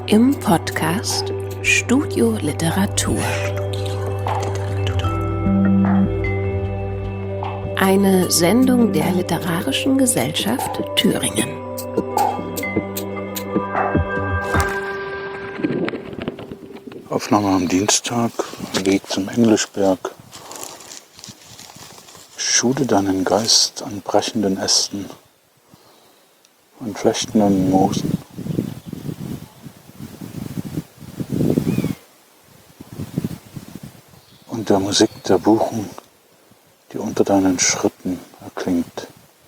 im Podcast Studio Literatur. Eine Sendung der Literarischen Gesellschaft Thüringen. Aufnahme am Dienstag, Weg zum Englischberg. Schule deinen Geist an brechenden Ästen, an flechtenden Moosen. Und der Musik der Buchen, die unter deinen Schritten erklingt.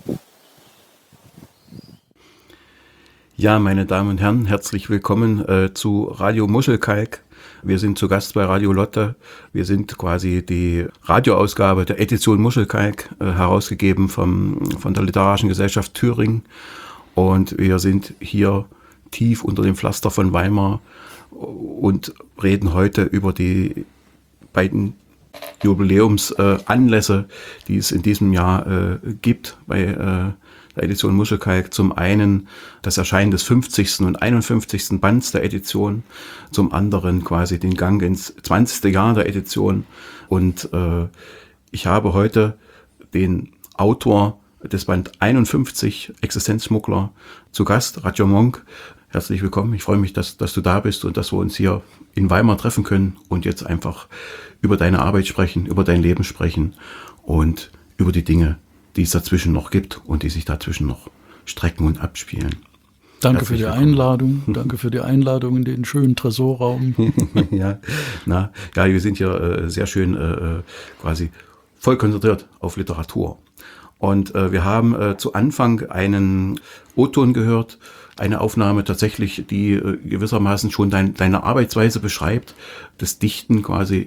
Ja, meine Damen und Herren, herzlich willkommen zu Radio Muschelkalk. Wir sind zu Gast bei Radio Lotte. Wir sind quasi die Radioausgabe der Edition Muschelkalk, herausgegeben von der Literarischen Gesellschaft Thüringen. Und wir sind hier tief unter dem Pflaster von Weimar und reden heute über die beiden Jubiläumsanlässe, die es in diesem Jahr gibt bei der Edition Muschelkalk. Zum einen das Erscheinen des 50. und 51. Bands der Edition, zum anderen quasi den Gang ins 20. Jahr der Edition. Und ich habe heute den Autor des Band 51, Existenzschmuggler, zu Gast, Radjo Monk. Herzlich willkommen. Ich freue mich, dass du da bist und dass wir uns hier in Weimar treffen können und jetzt einfach über deine Arbeit sprechen, über dein Leben sprechen und über die Dinge, die es dazwischen noch gibt und die sich dazwischen noch strecken und abspielen. Danke für die Einladung. Danke für die Einladung in den schönen Tresorraum. Ja, wir sind hier sehr schön quasi voll konzentriert auf Literatur. Und wir haben zu Anfang einen O-Ton gehört, eine Aufnahme tatsächlich, die gewissermaßen schon deine Arbeitsweise beschreibt, das Dichten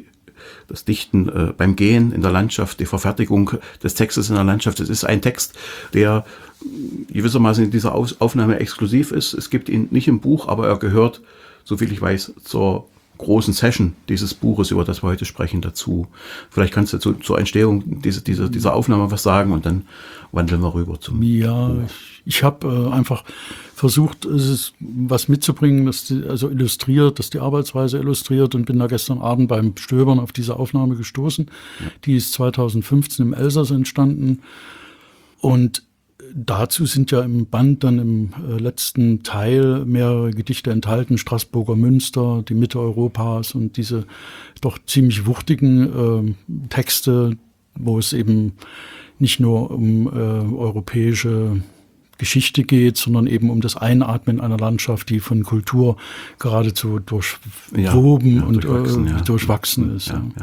beim Gehen in der Landschaft, die Verfertigung des Textes in der Landschaft. Es ist ein Text, der gewissermaßen in dieser Aufnahme exklusiv ist. Es gibt ihn nicht im Buch, aber er gehört, soviel ich weiß, zur großen Session dieses Buches, über das wir heute sprechen, dazu. Vielleicht kannst du zur Entstehung dieser Aufnahme was sagen und dann wandeln wir rüber zum Buch. Ich habe einfach versucht, was mitzubringen, illustriert, dass die Arbeitsweise illustriert, und bin da gestern Abend beim Stöbern auf diese Aufnahme gestoßen. Ja. Die ist 2015 im Elsass entstanden, und dazu sind ja im Band dann im letzten Teil mehrere Gedichte enthalten, Straßburger Münster, die Mitte Europas und diese doch ziemlich wuchtigen Texte, wo es eben nicht nur um europäische Geschichte geht, sondern eben um das Einatmen einer Landschaft, die von Kultur geradezu durchwoben und durchwachsen ist. Ja.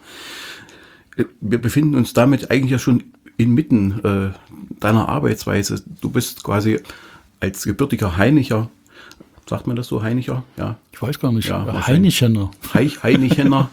Wir befinden uns damit eigentlich ja schon inmitten deiner Arbeitsweise. Du bist quasi als gebürtiger Hainicher, sagt man das so, Hainicher? Ja. Ich weiß gar nicht. Ja, Hainichener. Hainichener,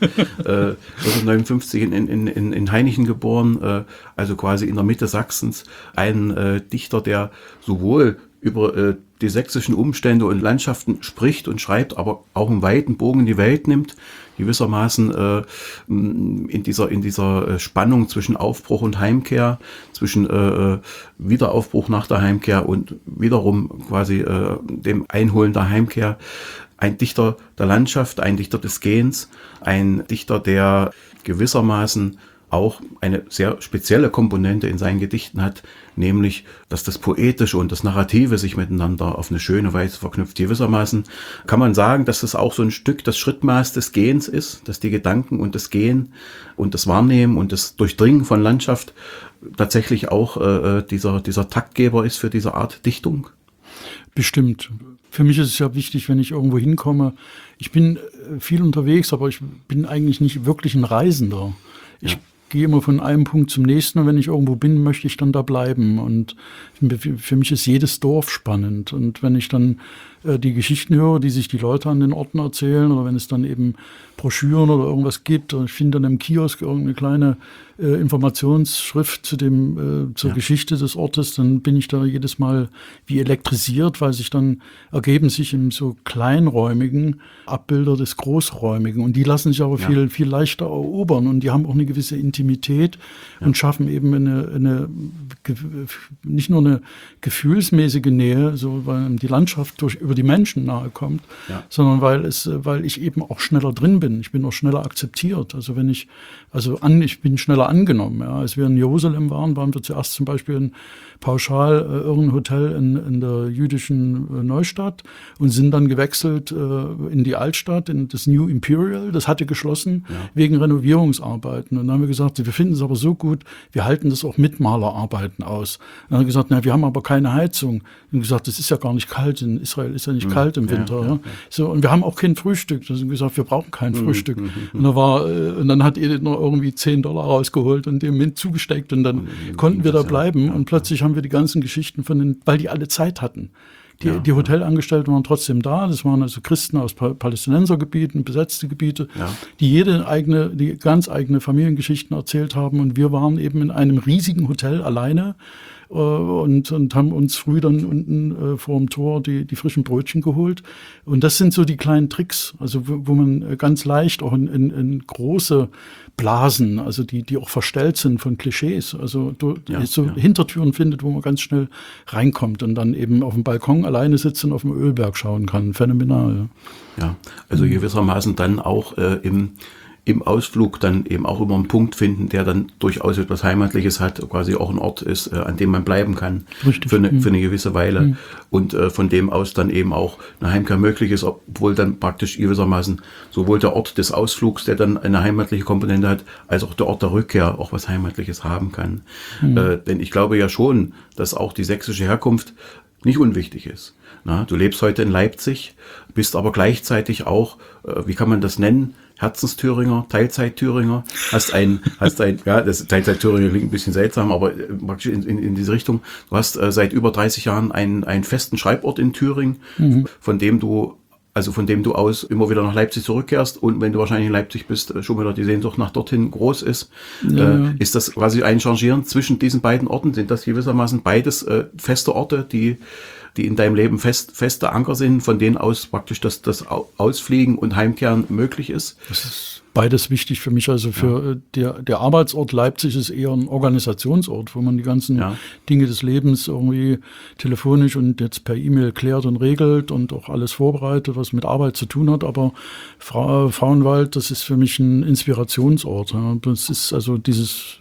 1959 in Hainichen geboren, also quasi in der Mitte Sachsens. Ein Dichter, der sowohl über die sächsischen Umstände und Landschaften spricht und schreibt, aber auch einen weiten Bogen in die Welt nimmt, gewissermaßen in dieser Spannung zwischen Aufbruch und Heimkehr, zwischen Wiederaufbruch nach der Heimkehr und wiederum quasi dem Einholen der Heimkehr. Ein Dichter der Landschaft, ein Dichter des Gehens, ein Dichter, der gewissermaßen auch eine sehr spezielle Komponente in seinen Gedichten hat, nämlich, dass das Poetische und das Narrative sich miteinander auf eine schöne Weise verknüpft. Gewissermaßen kann man sagen, dass es auch so ein Stück das Schrittmaß des Gehens ist, dass die Gedanken und das Gehen und das Wahrnehmen und das Durchdringen von Landschaft tatsächlich auch dieser Taktgeber ist für diese Art Dichtung. Bestimmt. Für mich ist es ja wichtig, wenn ich irgendwo hinkomme. Ich bin viel unterwegs, aber ich bin eigentlich nicht wirklich ein Reisender. Ich gehe immer von einem Punkt zum nächsten, und wenn ich irgendwo bin, möchte ich dann da bleiben. Und für mich ist jedes Dorf spannend. Und wenn ich dann die Geschichten höre, die sich die Leute an den Orten erzählen, oder wenn es dann eben Broschüren oder irgendwas gibt, und ich finde dann im Kiosk irgendeine kleine Informationsschrift zur Geschichte des Ortes, dann bin ich da jedes Mal wie elektrisiert, weil sich dann ergeben sich in so kleinräumigen Abbilder des Großräumigen, und die lassen sich aber viel leichter erobern, und die haben auch eine gewisse Intimität. Intimität und schaffen eben nicht nur eine gefühlsmäßige Nähe, so weil die Landschaft über die Menschen nahe kommt, sondern weil ich eben auch schneller drin bin. Ich bin auch schneller akzeptiert. Also ich bin schneller angenommen. Ja. Als wir in Jerusalem waren wir zuerst zum Beispiel in irgendein Hotel in der jüdischen Neustadt und sind dann gewechselt in die Altstadt, in das New Imperial. Das hatte geschlossen wegen Renovierungsarbeiten. Und dann haben wir gesagt, wir finden es aber so gut, wir halten das auch mit Malerarbeiten aus. Dann haben wir gesagt, wir haben aber keine Heizung. Und gesagt, es ist ja gar nicht kalt. In Israel ist ja nicht kalt im Winter. Ja. So, und wir haben auch kein Frühstück. Da haben wir gesagt, wir brauchen kein Frühstück. Und dann hat Edith noch irgendwie $10 rausgeholt und dem Mint zugesteckt und dann konnten wir da bleiben. Und plötzlich haben wir die ganzen Geschichten weil die alle Zeit hatten. Die Hotelangestellten waren trotzdem da. Das waren also Christen aus Palästinensergebieten, besetzte Gebiete, die ganz eigene Familiengeschichten erzählt haben. Und wir waren eben in einem riesigen Hotel alleine und haben uns früh dann unten vor dem Tor die frischen Brötchen geholt. Und das sind so die kleinen Tricks, also wo man ganz leicht auch in große Blasen, also die auch verstellt sind von Klischees, also Hintertüren findet, wo man ganz schnell reinkommt und dann eben auf dem Balkon alleine sitzt und auf dem Ölberg schauen kann. Phänomenal. Ja, also gewissermaßen dann auch im Ausflug dann eben auch immer einen Punkt finden, der dann durchaus etwas Heimatliches hat, quasi auch ein Ort ist, an dem man bleiben kann. Richtig. Für eine gewisse Weile. Und von dem aus dann eben auch eine Heimkehr möglich ist, obwohl dann praktisch gewissermaßen sowohl der Ort des Ausflugs, der dann eine heimatliche Komponente hat, als auch der Ort der Rückkehr auch was Heimatliches haben kann. Denn ich glaube ja schon, dass auch die sächsische Herkunft nicht unwichtig ist. Du lebst heute in Leipzig, bist aber gleichzeitig auch, wie kann man das nennen, Herzensthüringer, Teilzeit-Thüringer, das Teilzeit-Thüringer klingt ein bisschen seltsam, aber praktisch in diese Richtung. Du hast seit über 30 Jahren einen festen Schreibort in Thüringen, von dem du aus immer wieder nach Leipzig zurückkehrst und wenn du wahrscheinlich in Leipzig bist, schon wieder die Sehnsucht nach dorthin groß ist. Ist das quasi ein Changieren zwischen diesen beiden Orten? Sind das gewissermaßen beides feste Orte, die in deinem Leben feste Anker sind, von denen aus praktisch das Ausfliegen und Heimkehren möglich ist? Das ist beides wichtig für mich. Also der Arbeitsort Leipzig ist eher ein Organisationsort, wo man die ganzen Dinge des Lebens irgendwie telefonisch und jetzt per E-Mail klärt und regelt und auch alles vorbereitet, was mit Arbeit zu tun hat. Aber Frauenwald, das ist für mich ein Inspirationsort. Ja. Das ist also dieses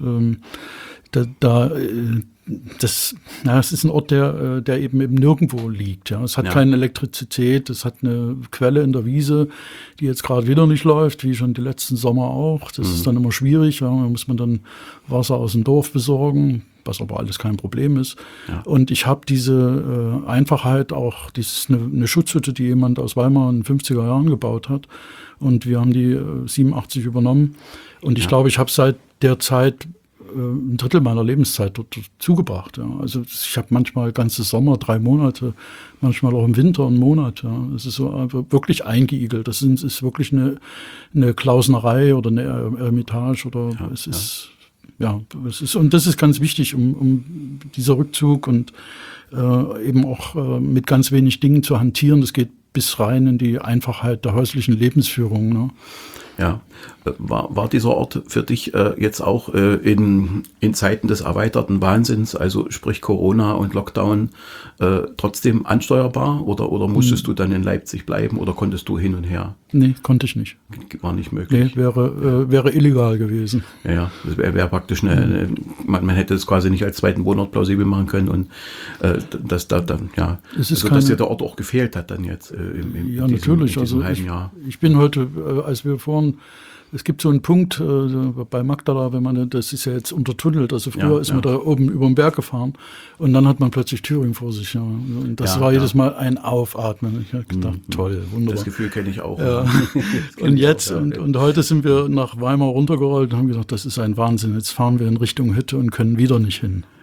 es ist ein Ort, der eben nirgendwo liegt. Ja. Es hat keine Elektrizität, es hat eine Quelle in der Wiese, die jetzt gerade wieder nicht läuft, wie schon die letzten Sommer auch. Das ist dann immer schwierig, da muss man dann Wasser aus dem Dorf besorgen, was aber alles kein Problem ist. Ja. Und ich habe diese Einfachheit auch, das ist eine Schutzhütte, die jemand aus Weimar in den 50er Jahren gebaut hat. Und wir haben die 87 übernommen. Und ich glaube, ich habe seit der Zeit ein Drittel meiner Lebenszeit dort zugebracht. Ja. Also ich habe manchmal ganze Sommer, 3 Monate, manchmal auch im Winter einen Monat. Ja. Es ist so wirklich eingeigelt. Das ist wirklich eine Klausnerei oder eine Eremitage oder es ist und das ist ganz wichtig, um dieser Rückzug und eben auch mit ganz wenig Dingen zu hantieren. Das geht bis rein in die Einfachheit der häuslichen Lebensführung. Ne? Ja, war dieser Ort für dich jetzt auch in Zeiten des erweiterten Wahnsinns, also sprich Corona und Lockdown, trotzdem ansteuerbar oder musstest du dann in Leipzig bleiben oder konntest du hin und her? Nee, konnte ich nicht. War nicht möglich? Nee, wäre illegal gewesen. Ja, das wäre praktisch man hätte es quasi nicht als zweiten Wohnort plausibel machen können und dass da dann, dass dir der Ort auch gefehlt hat dann jetzt in diesem halben Jahr. Ich bin heute, als wir vorhin, es gibt so einen Punkt bei Magdala, das ist ja jetzt untertunnelt, also früher ist man da oben über den Berg gefahren und dann hat man plötzlich Thüringen vor sich. Ja. Und das war jedes Mal ein Aufatmen. Ich habe gedacht, toll, wunderbar. Das Gefühl kenne ich auch. Ja. Und jetzt, und heute sind wir nach Weimar runtergerollt und haben gesagt, das ist ein Wahnsinn, jetzt fahren wir in Richtung Hütte und können wieder nicht hin.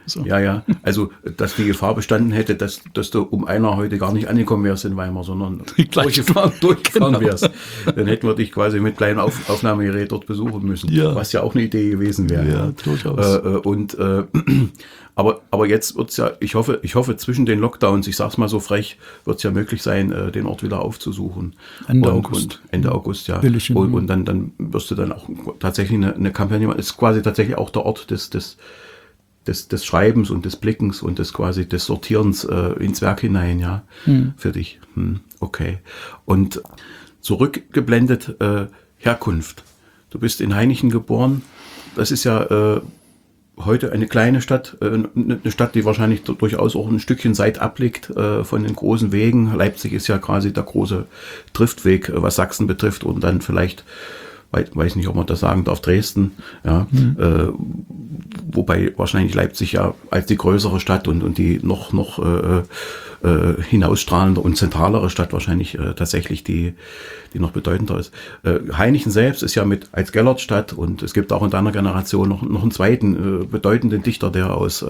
So. Ja. Also, dass die Gefahr bestanden hätte, dass du um einer heute gar nicht angekommen wärst in Weimar, sondern durchgefahren wärst. Dann hätten wir dich quasi mit kleinem Aufnahmegerät dort besuchen müssen. Ja. Was ja auch eine Idee gewesen wäre. Ja, durchaus. Aber jetzt wird's ja, ich hoffe, zwischen den Lockdowns, ich sag's mal so frech, wird's ja möglich sein, den Ort wieder aufzusuchen. Ende August. Ende August, ja. Billig Und dann wirst du dann auch tatsächlich eine Kampagne machen. Ist quasi tatsächlich auch der Ort des Schreibens und des Blickens und des Sortierens ins Werk hinein, ja, für dich. Okay. Und zurückgeblendet, Herkunft. Du bist in Hainichen geboren. Das ist ja heute eine kleine Stadt, eine Stadt, die wahrscheinlich durchaus auch ein Stückchen seitab liegt von den großen Wegen. Leipzig ist ja quasi der große Triftweg, was Sachsen betrifft, und dann vielleicht, weiß nicht, ob man das sagen darf, Dresden, ja, wobei wahrscheinlich Leipzig ja als die größere Stadt und die noch hinausstrahlende und zentralere Stadt wahrscheinlich tatsächlich die noch bedeutender ist. Hainichen selbst ist ja mit als Gellertstadt, und es gibt auch in deiner Generation noch einen zweiten bedeutenden Dichter, der aus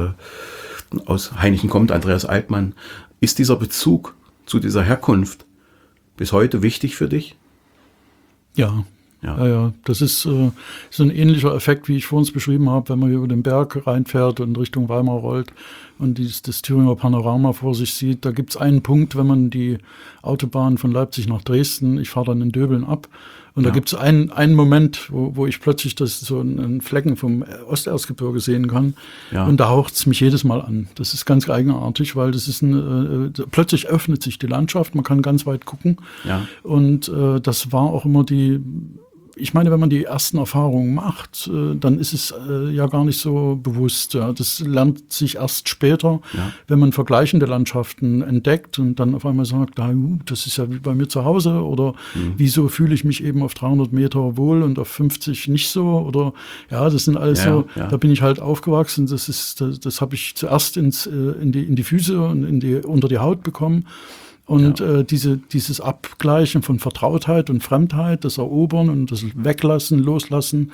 Hainichen kommt, Andreas Altmann. Ist dieser Bezug zu dieser Herkunft bis heute wichtig für dich? Ja. Das ist so ein ähnlicher Effekt, wie ich vorhin beschrieben habe, wenn man hier über den Berg reinfährt und Richtung Weimar rollt und das Thüringer Panorama vor sich sieht. Da gibt es einen Punkt, wenn man die Autobahn von Leipzig nach Dresden, ich fahre dann in Döbeln ab, und da gibt es einen Moment, wo ich plötzlich so einen Flecken vom Osterzgebirge sehen kann. Ja. Und da haucht es mich jedes Mal an. Das ist ganz eigenartig, weil das ist plötzlich öffnet sich die Landschaft, man kann ganz weit gucken. Ja. Und das war auch immer ich meine, wenn man die ersten Erfahrungen macht, dann ist es ja gar nicht so bewusst. Ja. Das lernt sich erst später, wenn man vergleichende Landschaften entdeckt und dann auf einmal sagt, das ist ja wie bei mir zu Hause, oder wieso fühle ich mich eben auf 300 Meter wohl und auf 50 nicht so, oder das sind alles da bin ich halt aufgewachsen. Das habe ich zuerst in die Füße und unter die Haut bekommen. Und dieses Abgleichen von Vertrautheit und Fremdheit, das Erobern und das Weglassen, Loslassen,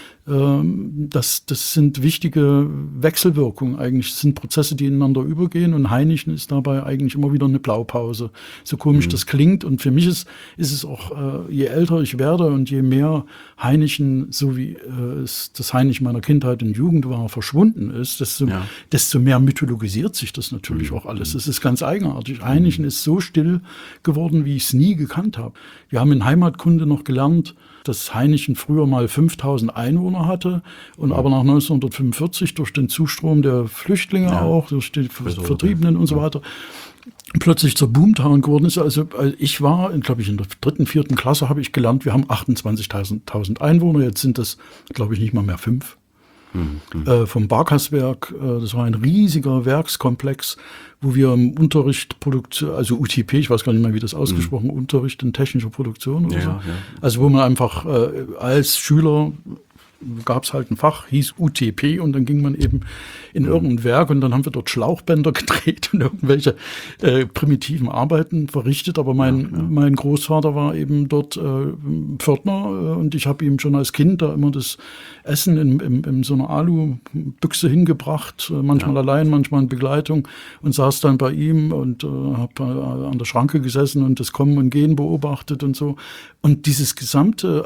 das sind wichtige Wechselwirkungen eigentlich. Das sind Prozesse, die ineinander übergehen, und Hainichen ist dabei eigentlich immer wieder eine Blaupause. So komisch das klingt, und für mich ist es auch, je älter ich werde und je mehr Hainichen, so wie das Hainichen meiner Kindheit und Jugend war, verschwunden ist, desto mehr mythologisiert sich das natürlich auch alles. Das ist ganz eigenartig. Hainichen ist so still geworden, wie ich es nie gekannt habe. Wir haben in Heimatkunde noch gelernt, dass Hainichen früher mal 5000 Einwohner hatte und aber nach 1945 durch den Zustrom der Flüchtlinge auch, durch die Vertriebenen und so weiter, plötzlich zur Boomtown geworden ist. Also ich war, glaube ich, in der 3., 4. Klasse habe ich gelernt, wir haben 28.000 Einwohner, jetzt sind das, glaube ich, nicht mal mehr 5. Vom Barkaswerk, das war ein riesiger Werkskomplex, wo wir im Unterricht also UTP, ich weiß gar nicht mehr, wie das ausgesprochen, Unterricht in technischer Produktion oder so. Ja. Also wo man einfach als Schüler, gab es halt ein Fach, hieß UTP, und dann ging man eben in irgendein Werk, und dann haben wir dort Schlauchbänder gedreht und irgendwelche primitiven Arbeiten verrichtet. Aber mein Großvater war eben dort Pförtner, und ich habe ihm schon als Kind da immer das Essen in so einer Alubüchse hingebracht, manchmal allein, manchmal in Begleitung, und saß dann bei ihm und habe an der Schranke gesessen und das Kommen und Gehen beobachtet und so. Und dieses gesamte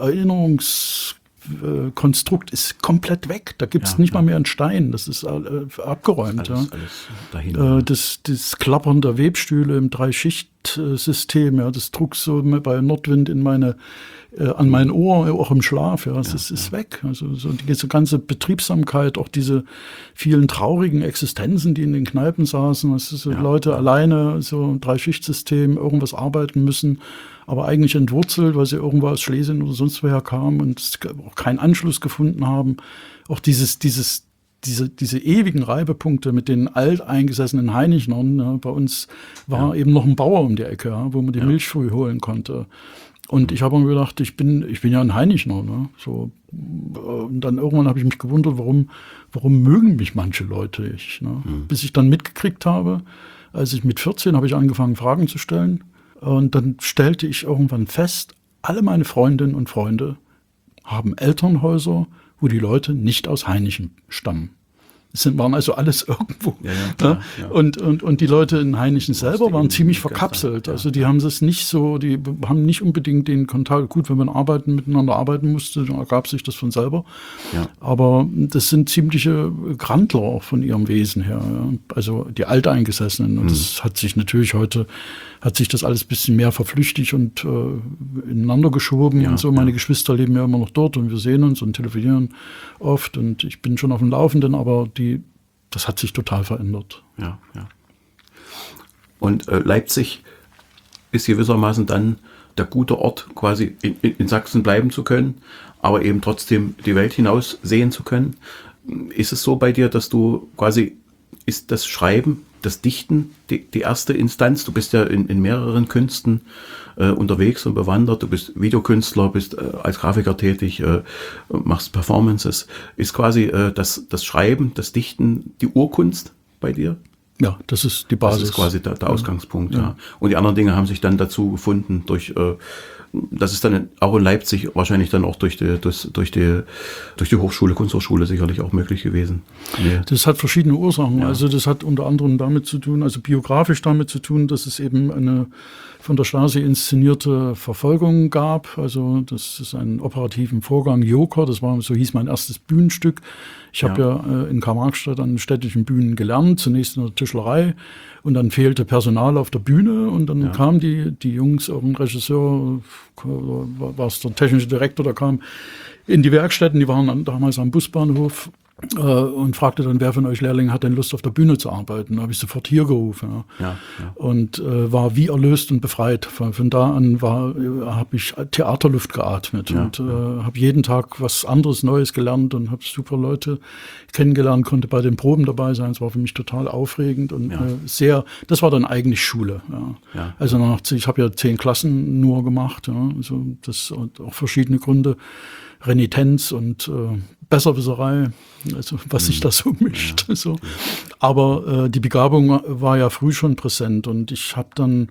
Erinnerungskonstrukt ist komplett weg. Da gibt es nicht mal mehr einen Stein. Das ist abgeräumt. Alles dahin. Das Klappern der Webstühle im 3-Schicht-System, das trug so bei Nordwind an mein Ohr, auch im Schlaf. Das ist weg. Also so diese ganze Betriebsamkeit, auch diese vielen traurigen Existenzen, die in den Kneipen saßen, Leute alleine, so ein 3-Schicht-System, irgendwas arbeiten müssen, aber eigentlich entwurzelt, weil sie irgendwo aus Schlesien oder sonst woher kamen und auch keinen Anschluss gefunden haben. Auch diese ewigen Reibepunkte mit den alteingesessenen Hainichnern. Bei uns war eben noch ein Bauer um die Ecke, wo man die Milch früh holen konnte. Und ich habe mir gedacht, ich bin ja ein Hainichner. Ne? So, und dann irgendwann habe ich mich gewundert, warum mögen mich manche Leute nicht. Ne? Bis ich dann mitgekriegt habe, als ich mit 14 habe ich angefangen, Fragen zu stellen. Und dann stellte ich irgendwann fest, alle meine Freundinnen und Freunde haben Elternhäuser, wo die Leute nicht aus Hainichen stammen. waren also alles irgendwo. Ja, klar, ja. Und die Leute in Hainichen selber waren ziemlich gestern, verkapselt. ja. Also die haben das nicht so, die haben nicht unbedingt den Kontakt. Gut, wenn man miteinander arbeiten musste, dann ergab sich das von selber. Ja. Aber das sind ziemliche Grandler auch von ihrem Wesen her. Ja. Also die Alteingesessenen. Und das hat sich natürlich heute, hat sich das alles ein bisschen mehr verflüchtigt und ineinander geschoben und so. Meine Geschwister leben ja immer noch dort und wir sehen uns und telefonieren oft und ich bin schon auf dem Laufenden, aber das hat sich total verändert. Ja. Und Leipzig ist gewissermaßen dann der gute Ort, quasi in Sachsen bleiben zu können, aber eben trotzdem die Welt hinaus sehen zu können. Ist es so bei dir, dass du quasi, ist das Schreiben, das Dichten die erste Instanz? Du bist ja in mehreren Künsten unterwegs und bewandert. Du bist Videokünstler, bist als Grafiker tätig, machst Performances. Ist quasi das Schreiben, das Dichten die Urkunst bei dir? Ja, das ist die Basis. Das ist quasi der Ausgangspunkt, ja. Und die anderen Dinge haben sich dann dazu gefunden durch, das ist dann auch in Leipzig wahrscheinlich dann auch durch die Hochschule, Kunsthochschule sicherlich auch möglich gewesen. Nee. Das hat verschiedene Ursachen. Ja. Also das hat unter anderem damit zu tun, also biografisch damit zu tun, dass es eben eine von der Stasi inszenierte Verfolgung gab. Also das ist ein operativen Vorgang, Joker, so hieß mein erstes Bühnenstück. Ich habe ja in Karl-Marx-Stadt an städtischen Bühnen gelernt, zunächst in der Tischlerei und dann fehlte Personal auf der Bühne und dann kamen die Jungs, auch ein Regisseur, war es der technische Direktor, der kam in die Werkstätten, die waren damals am Busbahnhof und fragte dann, wer von euch Lehrlingen hat denn Lust auf der Bühne zu arbeiten? Da habe ich sofort hier gerufen. Ja. Und war wie erlöst und befreit. Von da an habe ich Theaterluft geatmet und habe jeden Tag was anderes Neues gelernt und habe super Leute kennengelernt, konnte bei den Proben dabei sein. Es war für mich total aufregend und das war dann eigentlich Schule. Ja. Also ich habe ja 10 Klassen nur gemacht. Ja. Also das und auch verschiedene Gründe. Renitenz und Besserwisserei, also was sich da so mischt. Ja. So. Aber die Begabung war ja früh schon präsent und ich habe dann,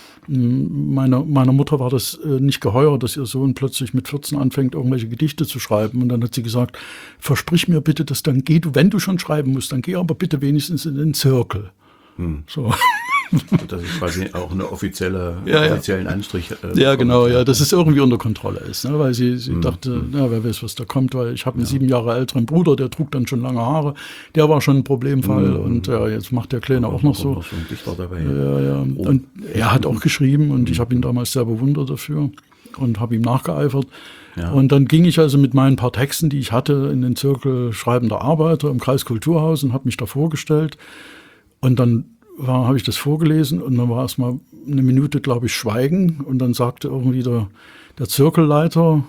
meiner Mutter war das nicht geheuer, dass ihr Sohn plötzlich mit 14 anfängt, irgendwelche Gedichte zu schreiben. Und dann hat sie gesagt, versprich mir bitte, dass dann wenn du schon schreiben musst, dann geh aber bitte wenigstens in den Zirkel. So. Das ist quasi auch eine offiziellen Anstrich. Ja, genau, dass es irgendwie unter Kontrolle ist. Ne? Weil sie dachte, wer weiß, was da kommt, weil ich habe einen 7 Jahre älteren Bruder, der trug dann schon lange Haare. Der war schon ein Problemfall und jetzt macht der Kleine auch noch so. Schon ein Dichter dabei. Ja. Und er hat auch geschrieben und ich habe ihn damals sehr bewundert dafür und habe ihm nachgeeifert. Ja. Und dann ging ich also mit meinen paar Texten, die ich hatte, in den Zirkel schreibender Arbeiter im Kreiskulturhaus und habe mich da vorgestellt. Und dann habe ich das vorgelesen und dann war erstmal eine Minute, glaube ich, Schweigen und dann sagte irgendwie der Zirkelleiter,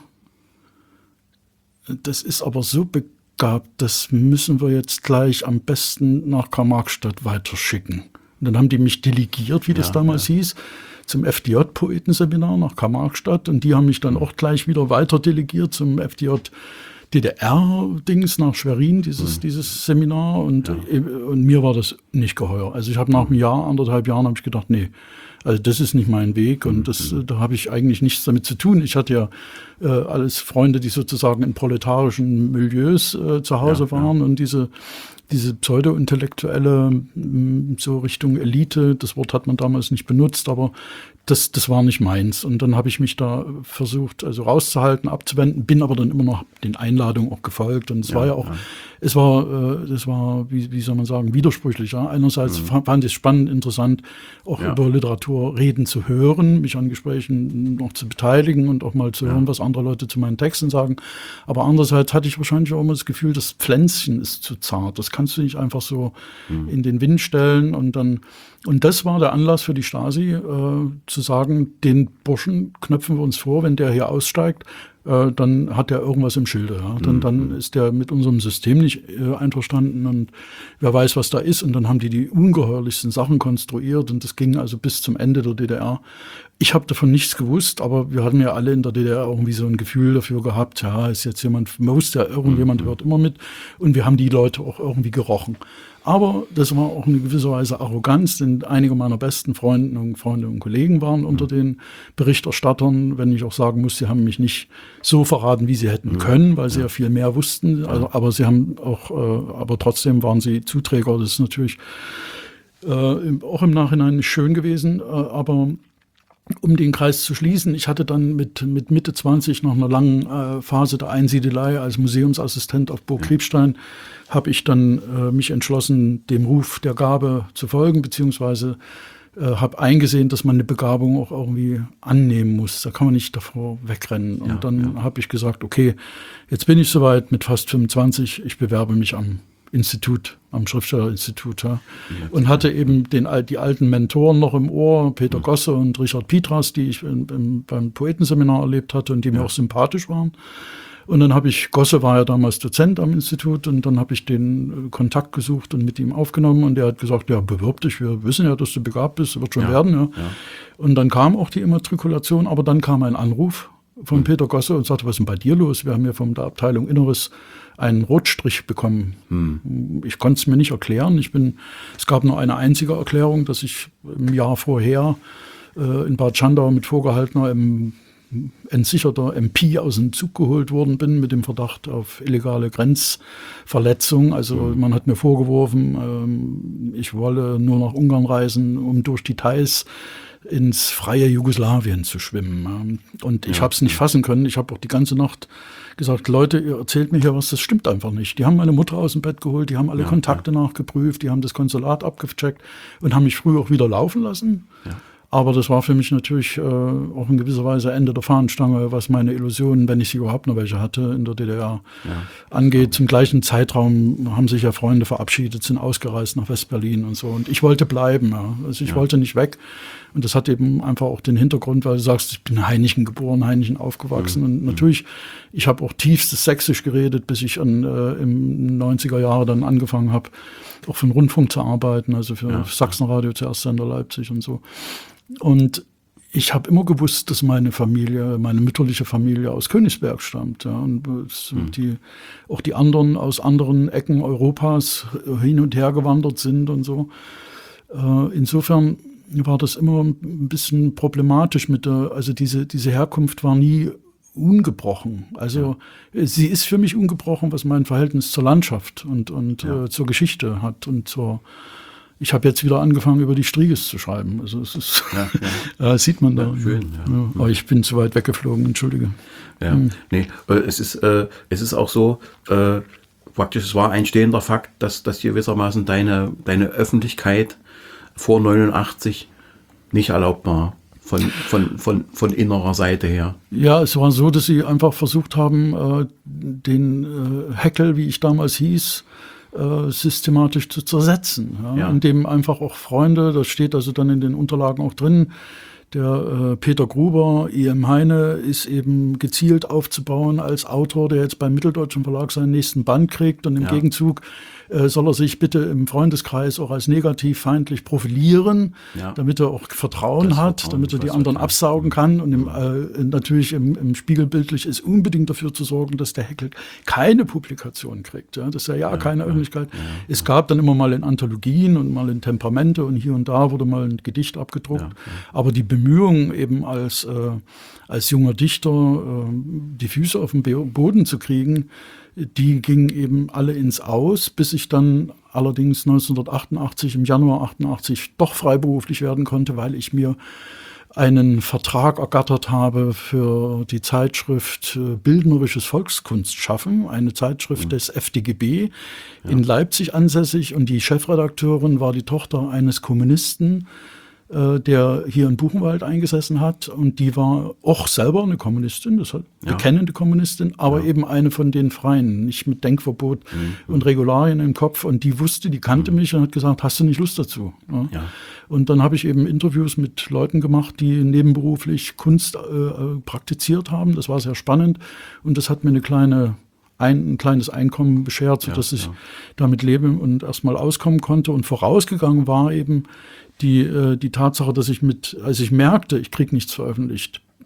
das ist aber so begabt, das müssen wir jetzt gleich am besten nach Karl-Marx-Stadt weiterschicken. Und dann haben die mich delegiert, wie das damals hieß, zum FDJ-Poetenseminar nach Karl-Marx-Stadt und die haben mich dann auch gleich wieder weiter delegiert zum FDJ DDR-Dings nach Schwerin, dieses Seminar und mir war das nicht geheuer. Also ich habe nach einem Jahr, 1,5 Jahren, habe ich gedacht, nee, also das ist nicht mein Weg und da habe ich eigentlich nichts damit zu tun. Ich hatte ja alles Freunde, die sozusagen in proletarischen Milieus zu Hause waren und diese pseudo-intellektuelle, so Richtung Elite, das Wort hat man damals nicht benutzt, aber das war nicht meins. Und dann habe ich mich da versucht, also rauszuhalten, abzuwenden, bin aber dann immer noch den Einladungen auch gefolgt. Und es war ja auch, das war, wie soll man sagen, widersprüchlich. Ja? Einerseits fand ich es spannend, interessant, auch über Literatur reden zu hören, mich an Gesprächen noch zu beteiligen und auch mal zu hören, was andere Leute zu meinen Texten sagen. Aber andererseits hatte ich wahrscheinlich auch immer das Gefühl, das Pflänzchen ist zu zart. Das kannst du nicht einfach so in den Wind stellen und das war der Anlass für die Stasi, zu sagen, den Burschen knöpfen wir uns vor, wenn der hier aussteigt, dann hat der irgendwas im Schilde. Ja. Dann ist der mit unserem System nicht einverstanden und wer weiß, was da ist. Und dann haben die ungeheuerlichsten Sachen konstruiert und das ging also bis zum Ende der DDR. Ich habe davon nichts gewusst, aber wir hatten ja alle in der DDR irgendwie so ein Gefühl dafür gehabt, ja, ist jetzt irgendjemand hört immer mit und wir haben die Leute auch irgendwie gerochen. Aber das war auch in gewisser Weise Arroganz, denn einige meiner besten Freunde und Kollegen waren unter den Berichterstattern, wenn ich auch sagen muss, sie haben mich nicht so verraten, wie sie hätten können, weil sie ja viel mehr wussten. Also, aber sie haben auch, aber trotzdem waren sie Zuträger. Das ist natürlich auch im Nachhinein nicht schön gewesen, aber um den Kreis zu schließen, ich hatte dann mit Mitte 20 nach einer langen Phase der Einsiedelei als Museumsassistent auf Burg Kriebstein, habe ich dann mich entschlossen, dem Ruf der Gabe zu folgen, beziehungsweise habe eingesehen, dass man eine Begabung auch irgendwie annehmen muss. Da kann man nicht davor wegrennen. Und dann habe ich gesagt, okay, jetzt bin ich soweit mit fast 25, ich bewerbe mich am Institut, am Schriftstellerinstitut, und hatte eben die alten Mentoren noch im Ohr, Peter Gosse und Richard Pietras, die ich beim Poetenseminar erlebt hatte und die mir auch sympathisch waren. Und dann Gosse war ja damals Dozent am Institut, und dann habe ich den Kontakt gesucht und mit ihm aufgenommen, und der hat gesagt, ja, bewirb dich, wir wissen ja, dass du begabt bist, wird schon werden. Ja. Und dann kam auch die Immatrikulation, aber dann kam ein Anruf von Peter Gosse und sagte, was ist denn bei dir los? Wir haben ja von der Abteilung Inneres einen Rotstrich bekommen. Ich konnte es mir nicht erklären. Es gab nur eine einzige Erklärung, dass ich im Jahr vorher in Bad Schandau mit vorgehaltener entsicherter MP aus dem Zug geholt worden bin mit dem Verdacht auf illegale Grenzverletzung. Also man hat mir vorgeworfen, ich wolle nur nach Ungarn reisen, um durch die Theiß ins freie Jugoslawien zu schwimmen. Und ich habe es nicht fassen können. Ich habe auch die ganze Nacht gesagt, Leute, ihr erzählt mir hier was, das stimmt einfach nicht. Die haben meine Mutter aus dem Bett geholt, die haben alle Kontakte nachgeprüft, die haben das Konsulat abgecheckt und haben mich früh auch wieder laufen lassen. Ja. Aber das war für mich natürlich auch in gewisser Weise Ende der Fahnenstange, was meine Illusionen, wenn ich sie überhaupt noch welche hatte, in der DDR angeht. Zum gleichen Zeitraum haben sich ja Freunde verabschiedet, sind ausgereist nach Westberlin und so. Und ich wollte bleiben. Ja. Also ich wollte nicht weg. Und das hat eben einfach auch den Hintergrund, weil du sagst, ich bin in Heinichen geboren, Heinichen aufgewachsen. Und natürlich, ich habe auch tiefstes Sächsisch geredet, bis ich im 90er Jahre dann angefangen habe, auch für den Rundfunk zu arbeiten, also für Sachsenradio, zuerst Sender Leipzig und so. Und ich habe immer gewusst, dass meine mütterliche Familie aus Königsberg stammt. Ja, und auch die anderen aus anderen Ecken Europas hin und her gewandert sind und so. Insofern war das immer ein bisschen problematisch also diese Herkunft war nie ungebrochen. Also sie ist für mich ungebrochen, was mein Verhältnis zur Landschaft und zur Geschichte hat und ich habe jetzt wieder angefangen, über die Strieges zu schreiben. Also es ist, sieht man da. Schön, aber ich bin zu weit weggeflogen, entschuldige. Ja, nee, es ist auch so, praktisch, es war ein stehender Fakt, dass gewissermaßen deine Öffentlichkeit vor 89 nicht erlaubt war, von innerer Seite her. Ja, es war so, dass sie einfach versucht haben, den Heckel, wie ich damals hieß, systematisch zu zersetzen. Indem einfach auch Freunde, das steht also dann in den Unterlagen auch drin, der Peter Gruber, I.M. Heine, ist eben gezielt aufzubauen als Autor, der jetzt beim Mitteldeutschen Verlag seinen nächsten Band kriegt, und im Gegenzug soll er sich bitte im Freundeskreis auch als negativ feindlich profilieren, damit er auch Vertrauen hat, damit er die anderen absaugen kann, und natürlich im Spiegelbildlich ist unbedingt dafür zu sorgen, dass der Heckel keine Publikation kriegt, dass er keine Öffentlichkeit. Es gab dann immer mal in Anthologien und mal in Temperamente und hier und da wurde mal ein Gedicht abgedruckt, aber die Bemühungen eben als junger Dichter die Füße auf den Boden zu kriegen, die gingen eben alle ins Aus, bis ich dann allerdings 1988, im Januar 88, doch freiberuflich werden konnte, weil ich mir einen Vertrag ergattert habe für die Zeitschrift Bildnerisches Volkskunstschaffen, eine Zeitschrift des FDGB in Leipzig ansässig, und die Chefredakteurin war die Tochter eines Kommunisten, der hier in Buchenwald eingesessen hat, und die war auch selber eine Kommunistin, das hat bekennende Kommunistin, aber eben eine von den Freien, nicht mit Denkverbot und Regularien im Kopf, und die kannte mich und hat gesagt, hast du nicht Lust dazu? Ja. Und dann habe ich eben Interviews mit Leuten gemacht, die nebenberuflich Kunst praktiziert haben, das war sehr spannend, und das hat mir ein kleines Einkommen beschert, sodass ich damit leben und erstmal auskommen konnte, und vorausgegangen war eben die Tatsache, dass als ich merkte, ich kriege nichts veröffentlicht,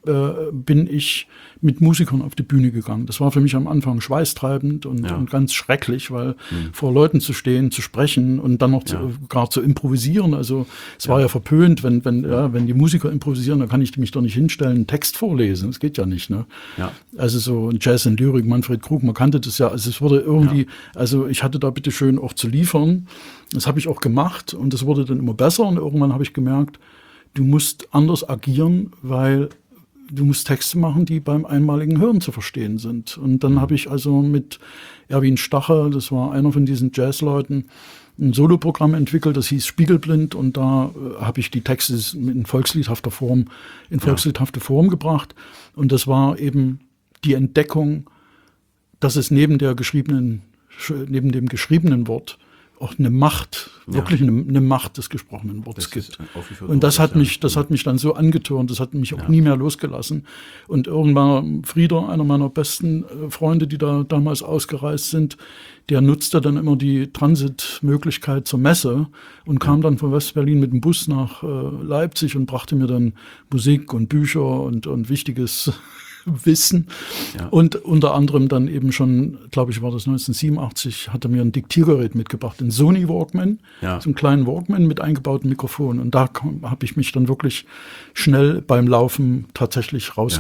bin ich mit Musikern auf die Bühne gegangen. Das war für mich am Anfang schweißtreibend und ganz schrecklich, weil vor Leuten zu stehen, zu sprechen und dann noch gar zu improvisieren. Also es war ja verpönt, wenn die Musiker improvisieren, dann kann ich mich doch nicht hinstellen, einen Text vorlesen. Das geht ja nicht. Ne? Ja. Also so Jazz und Lyrik, Manfred Krug, man kannte das ja. Also es wurde irgendwie, also ich hatte da bitteschön auch zu liefern. Das habe ich auch gemacht und es wurde dann immer besser und irgendwann habe ich gemerkt, du musst anders agieren, weil du musst Texte machen, die beim einmaligen Hören zu verstehen sind. Und dann habe ich also mit Erwin Stache, das war einer von diesen Jazzleuten, ein Soloprogramm entwickelt, das hieß Spiegelblind, und da habe ich die Texte in volksliedhafte Form gebracht. Und das war eben die Entdeckung, dass es neben dem geschriebenen Wort auch eine Macht, wirklich eine Macht des gesprochenen Wortes gibt. Und das hat mich dann so angetörnt, das hat mich auch nie mehr losgelassen. Und irgendwann Frieder, einer meiner besten Freunde, die da damals ausgereist sind, der nutzte dann immer die Transitmöglichkeit zur Messe und kam dann von West-Berlin mit dem Bus nach Leipzig und brachte mir dann Musik und Bücher und wichtiges Wissen. Ja. Und unter anderem dann eben schon, glaube ich, war das 1987, hat er mir ein Diktiergerät mitgebracht, ein Sony Walkman, so einen kleinen Walkman mit eingebautem Mikrofon. Und da habe ich mich dann wirklich schnell beim Laufen tatsächlich aus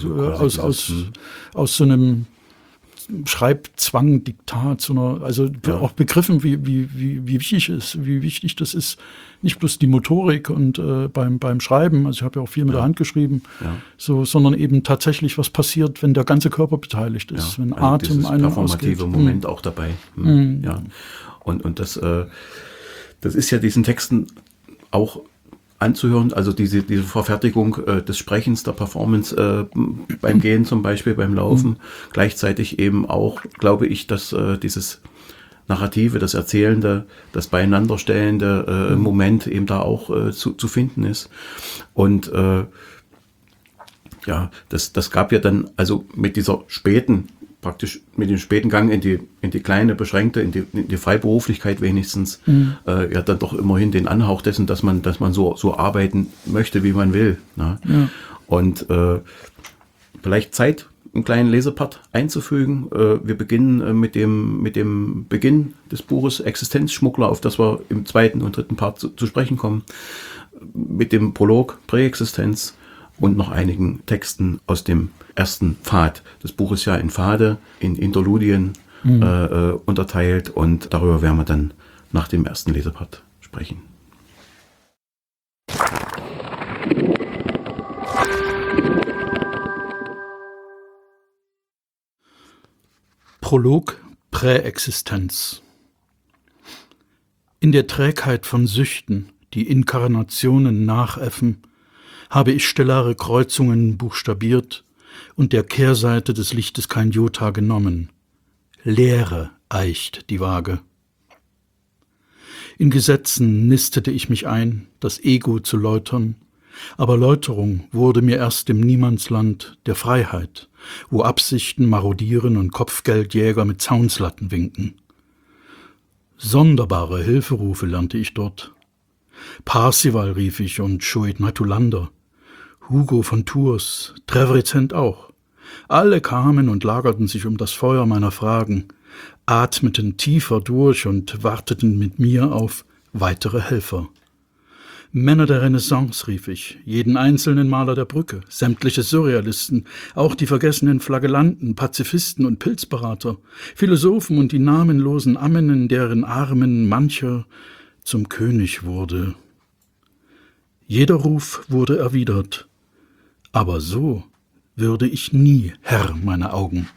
so einem Schreibzwang, Diktat, auch begriffen, wie wichtig das ist. Nicht bloß die Motorik und beim Schreiben, also ich habe ja auch viel mit der Hand geschrieben, sondern eben tatsächlich, was passiert, wenn der ganze Körper beteiligt ist, wenn Atem ein- und ausgeht. Performative Moment auch dabei. Ja. Und das ist ja diesen Texten auch anzuhören, also diese Verfertigung des Sprechens, der Performance beim Gehen zum Beispiel, beim Laufen, gleichzeitig eben auch, glaube ich, dass dieses Narrative, das Erzählende, das Beieinanderstellende Moment eben da auch zu finden ist. Und das gab ja dann, also mit dem späten Gang in die kleine, beschränkte, in die Freiberuflichkeit wenigstens, dann doch immerhin den Anhauch dessen, dass man so arbeiten möchte, wie man will. Ne? Ja. Und vielleicht Zeit, einen kleinen Lesepart einzufügen. Wir beginnen mit dem Beginn des Buches Existenzschmuggler, auf das wir im zweiten und dritten Part zu sprechen kommen, mit dem Prolog Präexistenz und noch einigen Texten aus dem ersten Pfad. Das Buch ist ja in Pfade, in Interludien unterteilt, und darüber werden wir dann nach dem ersten Lesepart sprechen. Prolog Präexistenz. In der Trägheit von Süchten, die Inkarnationen nachäffen, habe ich stellare Kreuzungen buchstabiert und der Kehrseite des Lichtes kein Jota genommen. Leere eicht die Waage. In Gesetzen nistete ich mich ein, das Ego zu läutern, aber Läuterung wurde mir erst im Niemandsland der Freiheit, wo Absichten marodieren und Kopfgeldjäger mit Zaunslatten winken. Sonderbare Hilferufe lernte ich dort. Parsival rief ich und Schoed Natulander, Hugo von Tours, Trevrezent auch. Alle kamen und lagerten sich um das Feuer meiner Fragen, atmeten tiefer durch und warteten mit mir auf weitere Helfer. Männer der Renaissance, rief ich, jeden einzelnen Maler der Brücke, sämtliche Surrealisten, auch die vergessenen Flagellanten, Pazifisten und Pilzberater, Philosophen und die namenlosen Ammen, in deren Armen mancher zum König wurde. Jeder Ruf wurde erwidert, aber so würde ich nie Herr meiner Augen.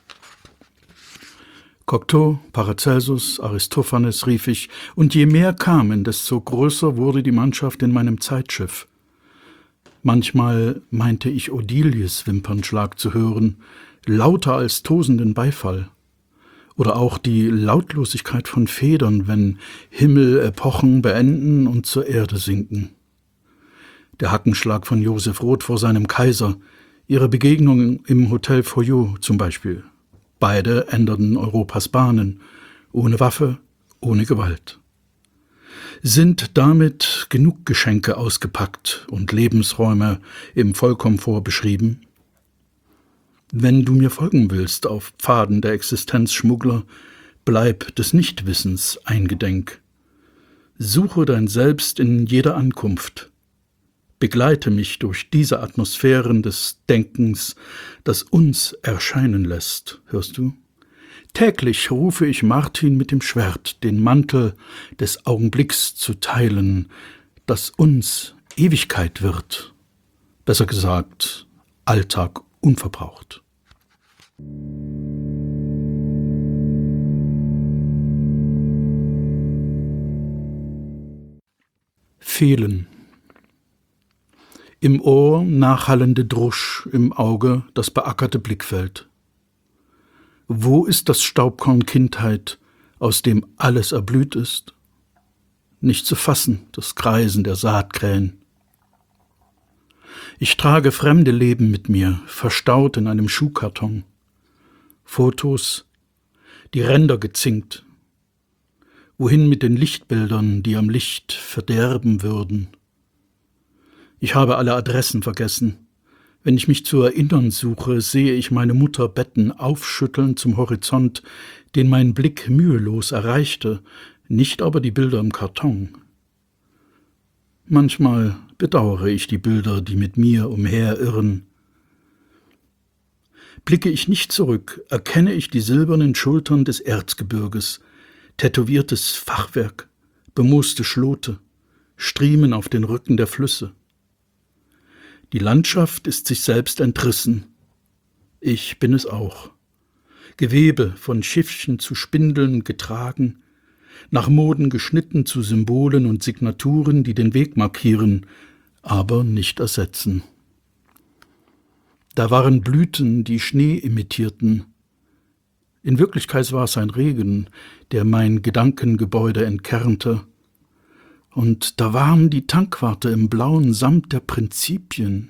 Cocteau, Paracelsus, Aristophanes, rief ich, und je mehr kamen, desto größer wurde die Mannschaft in meinem Zeitschiff. Manchmal meinte ich Odilies Wimpernschlag zu hören, lauter als tosenden Beifall. Oder auch die Lautlosigkeit von Federn, wenn Himmel Epochen beenden und zur Erde sinken. Der Hackenschlag von Josef Roth vor seinem Kaiser, ihre Begegnung im Hotel Foyot zum Beispiel. Beide änderten Europas Bahnen, ohne Waffe, ohne Gewalt. Sind damit genug Geschenke ausgepackt und Lebensräume im Vollkomfort beschrieben? Wenn du mir folgen willst auf Pfaden der Existenzschmuggler, bleib des Nichtwissens eingedenk. Suche dein Selbst in jeder Ankunft. Begleite mich durch diese Atmosphären des Denkens, das uns erscheinen lässt, hörst du? Täglich rufe ich Martin mit dem Schwert, den Mantel des Augenblicks zu teilen, das uns Ewigkeit wird. Besser gesagt, Alltag unverbraucht. Fehlen. Im Ohr nachhallende Drusch, im Auge das beackerte Blickfeld. Wo ist das Staubkorn Kindheit, aus dem alles erblüht ist? Nicht zu fassen, das Kreisen der Saatkrähen. Ich trage fremde Leben mit mir, verstaut in einem Schuhkarton. Fotos, die Ränder gezinkt. Wohin mit den Lichtbildern, die am Licht verderben würden? Ich habe alle Adressen vergessen. Wenn ich mich zu erinnern suche, sehe ich meine Mutter Betten aufschütteln zum Horizont, den mein Blick mühelos erreichte, nicht aber die Bilder im Karton. Manchmal bedauere ich die Bilder, die mit mir umherirren. Blicke ich nicht zurück, erkenne ich die silbernen Schultern des Erzgebirges, tätowiertes Fachwerk, bemooste Schlote, Striemen auf den Rücken der Flüsse. Die Landschaft ist sich selbst entrissen. Ich bin es auch. Gewebe von Schiffchen zu Spindeln getragen, nach Moden geschnitten zu Symbolen und Signaturen, die den Weg markieren, aber nicht ersetzen. Da waren Blüten, die Schnee imitierten. In Wirklichkeit war es ein Regen, der mein Gedankengebäude entkernte. Und da waren die Tankwarte im blauen Samt der Prinzipien.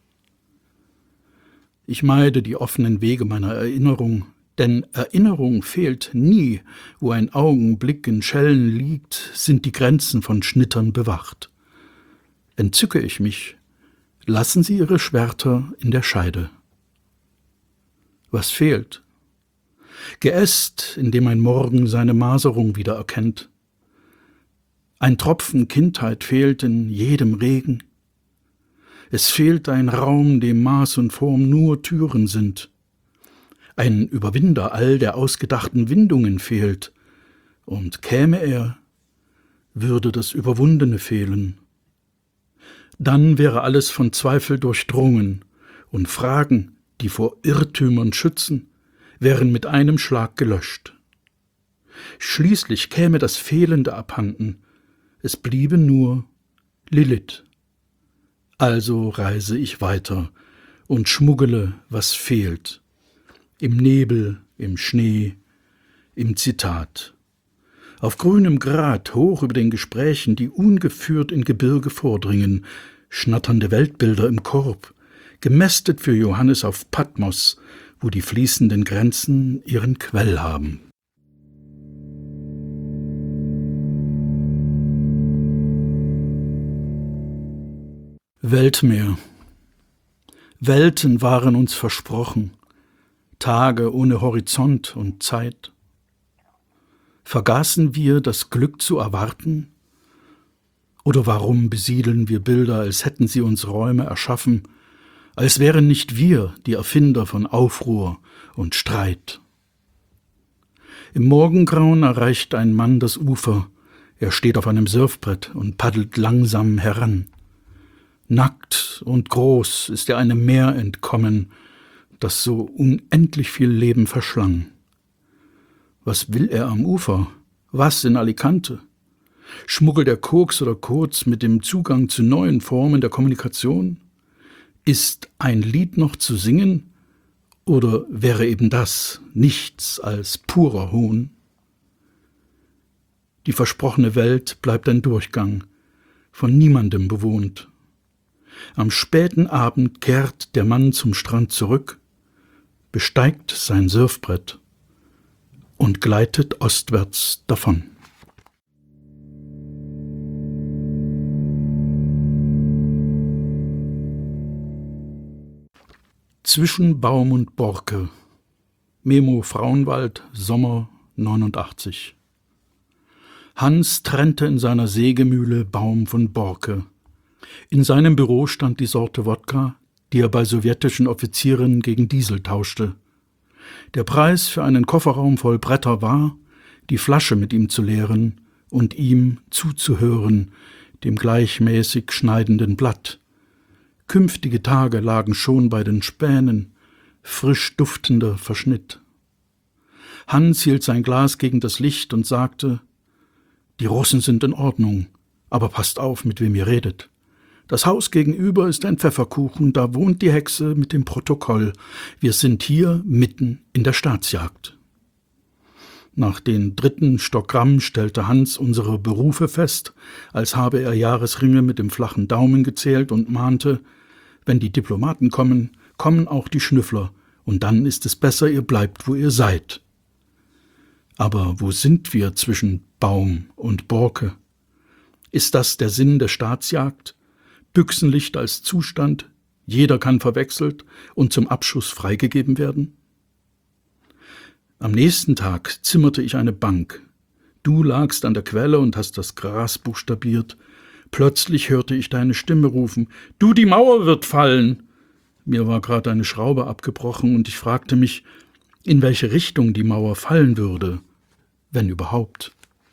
Ich meide die offenen Wege meiner Erinnerung, denn Erinnerung fehlt nie. Wo ein Augenblick in Schellen liegt, sind die Grenzen von Schnittern bewacht. Entzücke ich mich, lassen sie ihre Schwerter in der Scheide. Was fehlt? Geäst, in dem ein Morgen seine Maserung wieder erkennt. Ein Tropfen Kindheit fehlt in jedem Regen. Es fehlt ein Raum, dem Maß und Form nur Türen sind. Ein Überwinder all der ausgedachten Windungen fehlt. Und käme er, würde das Überwundene fehlen. Dann wäre alles von Zweifel durchdrungen, und Fragen, die vor Irrtümern schützen, wären mit einem Schlag gelöscht. Schließlich käme das Fehlende abhanden, es bliebe nur Lilith. Also reise ich weiter und schmuggele, was fehlt, im Nebel, im Schnee, im Zitat. Auf grünem Grat, hoch über den Gesprächen, die ungeführt in Gebirge vordringen, schnatternde Weltbilder im Korb, gemästet für Johannes auf Patmos, wo die fließenden Grenzen ihren Quell haben. Weltmeer. Welten waren uns versprochen, Tage ohne Horizont und Zeit. Vergaßen wir, das Glück zu erwarten? Oder warum besiedeln wir Bilder, als hätten sie uns Räume erschaffen, als wären nicht wir die Erfinder von Aufruhr und Streit? Im Morgengrauen erreicht ein Mann das Ufer, er steht auf einem Surfbrett und paddelt langsam heran. Nackt und groß ist er einem Meer entkommen, das so unendlich viel Leben verschlang. Was will er am Ufer? Was in Alicante? Schmuggelt er Koks oder Codes mit dem Zugang zu neuen Formen der Kommunikation? Ist ein Lied noch zu singen? Oder wäre eben das nichts als purer Hohn? Die versprochene Welt bleibt ein Durchgang, von niemandem bewohnt. Am späten Abend kehrt der Mann zum Strand zurück, besteigt sein Surfbrett und gleitet ostwärts davon. Zwischen Baum und Borke. Memo Frauenwald, Sommer 89. Hans trennte in seiner Sägemühle Baum von Borke. In seinem Büro stand die Sorte Wodka, die er bei sowjetischen Offizieren gegen Diesel tauschte. Der Preis für einen Kofferraum voll Bretter war, die Flasche mit ihm zu leeren und ihm zuzuhören, dem gleichmäßig schneidenden Blatt. Künftige Tage lagen schon bei den Spänen, frisch duftender Verschnitt. Hans hielt sein Glas gegen das Licht und sagte: »Die Russen sind in Ordnung, aber passt auf, mit wem ihr redet. Das Haus gegenüber ist ein Pfefferkuchen, da wohnt die Hexe mit dem Protokoll. Wir sind hier mitten in der Staatsjagd.« Nach den 3. Stockgramm stellte Hans unsere Berufe fest, als habe er Jahresringe mit dem flachen Daumen gezählt und mahnte: »Wenn die Diplomaten kommen, kommen auch die Schnüffler, und dann ist es besser, ihr bleibt, wo ihr seid.« Aber wo sind wir zwischen Baum und Borke? Ist das der Sinn der Staatsjagd? Büchsenlicht als Zustand, jeder kann verwechselt und zum Abschuss freigegeben werden? Am nächsten Tag zimmerte ich eine Bank. Du lagst an der Quelle und hast das Gras buchstabiert. Plötzlich hörte ich deine Stimme rufen: »Du, die Mauer wird fallen!« Mir war gerade eine Schraube abgebrochen und ich fragte mich, in welche Richtung die Mauer fallen würde, wenn überhaupt.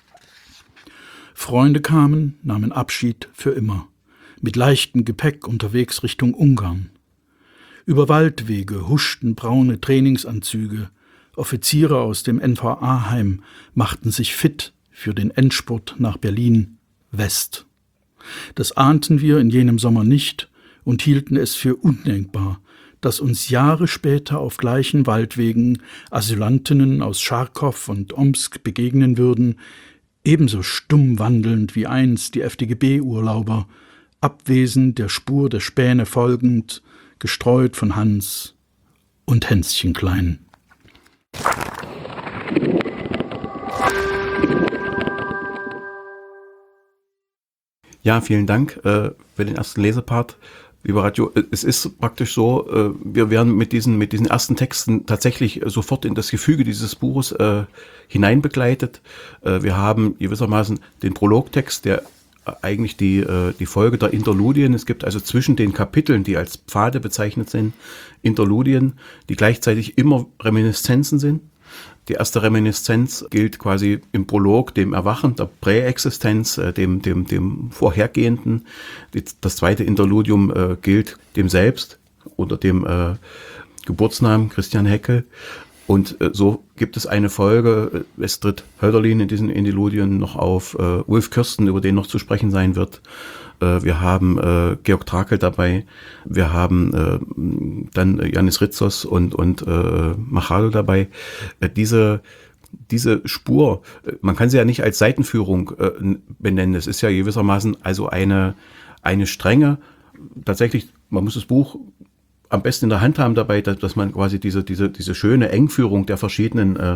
Freunde kamen, nahmen Abschied für immer, mit leichtem Gepäck unterwegs Richtung Ungarn. Über Waldwege huschten braune Trainingsanzüge. Offiziere aus dem NVA-Heim machten sich fit für den Endspurt nach Berlin-West. Das ahnten wir in jenem Sommer nicht und hielten es für undenkbar, dass uns Jahre später auf gleichen Waldwegen Asylantinnen aus Charkow und Omsk begegnen würden, ebenso stumm wandelnd wie einst die FDGB-Urlauber, abwesend der Spur der Späne folgend, gestreut von Hans und Hänschen Klein. Ja, vielen Dank für den ersten Lesepart. Lieber Radio, es ist praktisch so, wir werden mit diesen ersten Texten tatsächlich sofort in das Gefüge dieses Buches hineinbegleitet. Wir haben gewissermaßen den Prologtext, der eigentlich die Folge der Interludien. Es gibt also zwischen den Kapiteln, die als Pfade bezeichnet sind, Interludien, die gleichzeitig immer Reminiszenzen sind. Die erste Reminiszenz gilt quasi im Prolog dem Erwachen, der Präexistenz, dem Vorhergehenden. Das zweite Interludium gilt dem Selbst unter dem Geburtsnamen Christian Häckel. Und so gibt es eine Folge, es tritt Hölderlin in diesen Interludien noch auf, Ulf Kirsten, über den noch zu sprechen sein wird. Wir haben Georg Trakl dabei, wir haben dann Janis Ritsos und Machado dabei. Diese Spur, man kann sie ja nicht als Seitenführung benennen. Es ist ja gewissermaßen also eine Strenge. Tatsächlich, man muss das Buch am besten in der Hand haben dabei, dass man quasi diese schöne Engführung der verschiedenen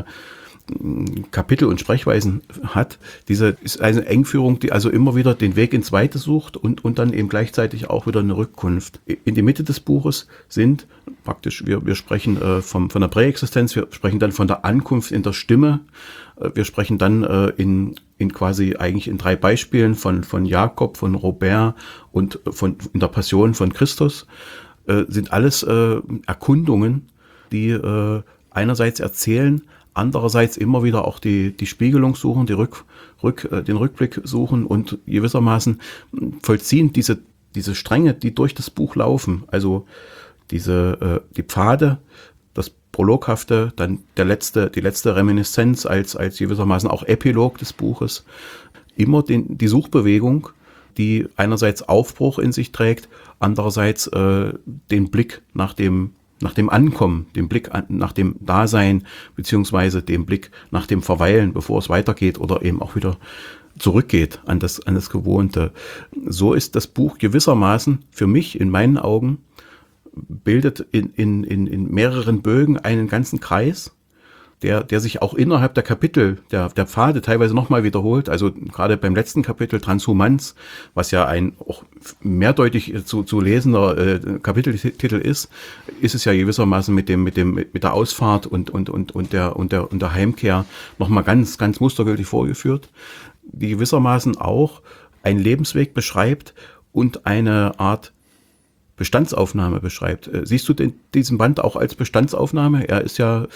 Kapitel und Sprechweisen hat. Diese ist eine Engführung, die also immer wieder den Weg ins Weite sucht und dann eben gleichzeitig auch wieder eine Rückkunft. In die Mitte des Buches sind praktisch, wir sprechen von der Präexistenz, wir sprechen dann von der Ankunft in der Stimme, wir sprechen dann in quasi eigentlich in 3 Beispielen von Jakob, von Robert und in der Passion von Christus, sind alles Erkundungen, die einerseits erzählen, andererseits immer wieder auch die Spiegelung suchen, den Rückblick suchen und gewissermaßen vollziehen diese Stränge, die durch das Buch laufen. Also die Pfade, das Prologhafte, dann die letzte Reminiszenz als gewissermaßen auch Epilog des Buches. Immer die Suchbewegung, die einerseits Aufbruch in sich trägt, andererseits den Blick nach dem Ankommen, den Blick nach dem Dasein, beziehungsweise den Blick nach dem Verweilen, bevor es weitergeht oder eben auch wieder zurückgeht an das Gewohnte. So ist das Buch gewissermaßen für mich in meinen Augen, bildet in mehreren Bögen einen ganzen Kreis, der sich auch innerhalb der Kapitel, der Pfade teilweise nochmal wiederholt. Also gerade beim letzten Kapitel Transhumanz, was ja ein auch mehrdeutig zu lesender Kapiteltitel ist es ja gewissermaßen mit der Ausfahrt und der Heimkehr nochmal ganz, ganz mustergültig vorgeführt, die gewissermaßen auch einen Lebensweg beschreibt und eine Art Bestandsaufnahme beschreibt. Siehst du diesen Band auch als Bestandsaufnahme? Er ist ja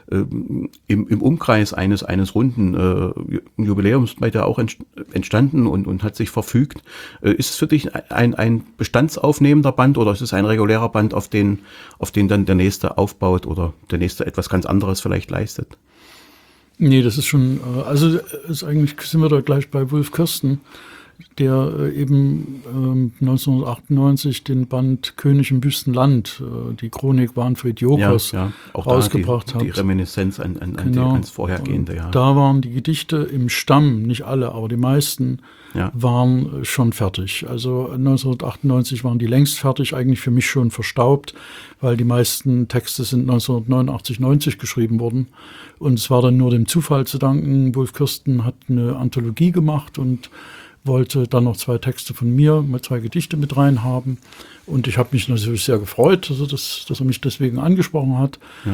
im Umkreis eines runden Jubiläums bei der auch entstanden und hat sich verfügt. Ist es für dich ein bestandsaufnehmender Band oder ist es ein regulärer Band, auf den dann der nächste aufbaut oder der nächste etwas ganz anderes vielleicht leistet? Nee, das ist schon, also ist eigentlich sind wir da gleich bei Wulf Kirsten, der eben 1998 den Band König im Wüstenland, die Chronik Wanfried Jokers, auch rausgebracht hat. Die Reminiszenz an Genau. ans Vorhergehende, ja. Da waren die Gedichte im Stamm, nicht alle, aber die meisten waren schon fertig. Also 1998 waren die längst fertig, eigentlich für mich schon verstaubt, weil die meisten Texte sind 1989, 90 geschrieben worden. Und es war dann nur dem Zufall zu danken. Wulf Kirsten hat eine Anthologie gemacht und wollte dann noch 2 Texte von mir, 2 Gedichte mit rein haben. Und ich habe mich natürlich sehr gefreut, also dass er mich deswegen angesprochen hat. Ja.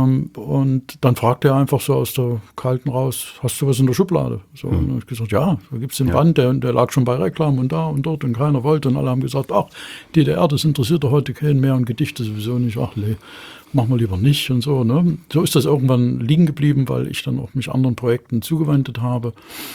Und dann fragte er einfach so aus der Kalten raus, hast du was in der Schublade? So, und dann habe ich gesagt, ja, da gibt es den Band, der lag schon bei Reklam und da und dort und keiner wollte. Und alle haben gesagt, ach, DDR, das interessiert doch heute keinen mehr und Gedichte sowieso nicht. Ach, nee, machen wir lieber nicht und so. Ne? So ist das irgendwann liegen geblieben, weil ich dann auch mich anderen Projekten zugewendet habe.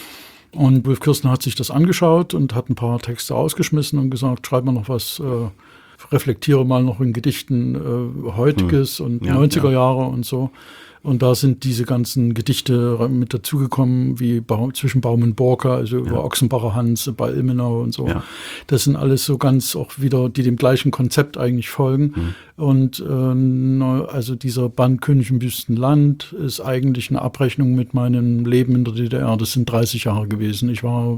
Und Wulf Kirsten hat sich das angeschaut und hat ein paar Texte ausgeschmissen und gesagt, schreib mal noch was, reflektiere mal noch in Gedichten Heutiges und 90er Jahre und so. Und da sind diese ganzen Gedichte mit dazugekommen, wie zwischen Baum und Borka, also über Ochsenbacher Hans bei Ilmenau und so. Ja. Das sind alles so ganz auch wieder, die dem gleichen Konzept eigentlich folgen. Und also dieser Band König im Wüstenland ist eigentlich eine Abrechnung mit meinem Leben in der DDR. Das sind 30 Jahre gewesen. Ich war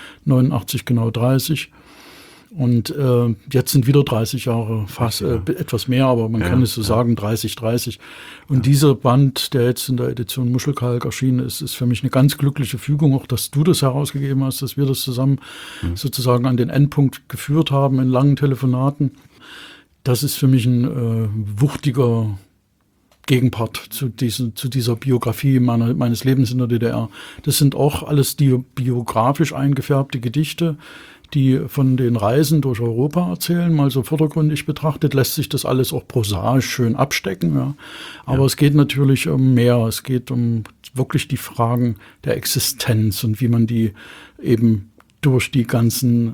89 genau 30. Und jetzt sind wieder 30 Jahre, fast etwas mehr, aber man kann es so sagen, 30. Und dieser Band, der jetzt in der Edition Muschelkalk erschienen ist für mich eine ganz glückliche Fügung, auch dass du das herausgegeben hast, dass wir das zusammen sozusagen an den Endpunkt geführt haben in langen Telefonaten. Das ist für mich ein wuchtiger Gegenpart zu dieser Biografie meines Lebens in der DDR. Das sind auch alles die biografisch eingefärbte Gedichte, die von den Reisen durch Europa erzählen. Mal so vordergründig betrachtet lässt sich das alles auch prosaisch schön abstecken. Ja. Aber es geht natürlich um mehr. Es geht um wirklich die Fragen der Existenz und wie man die eben durch die ganzen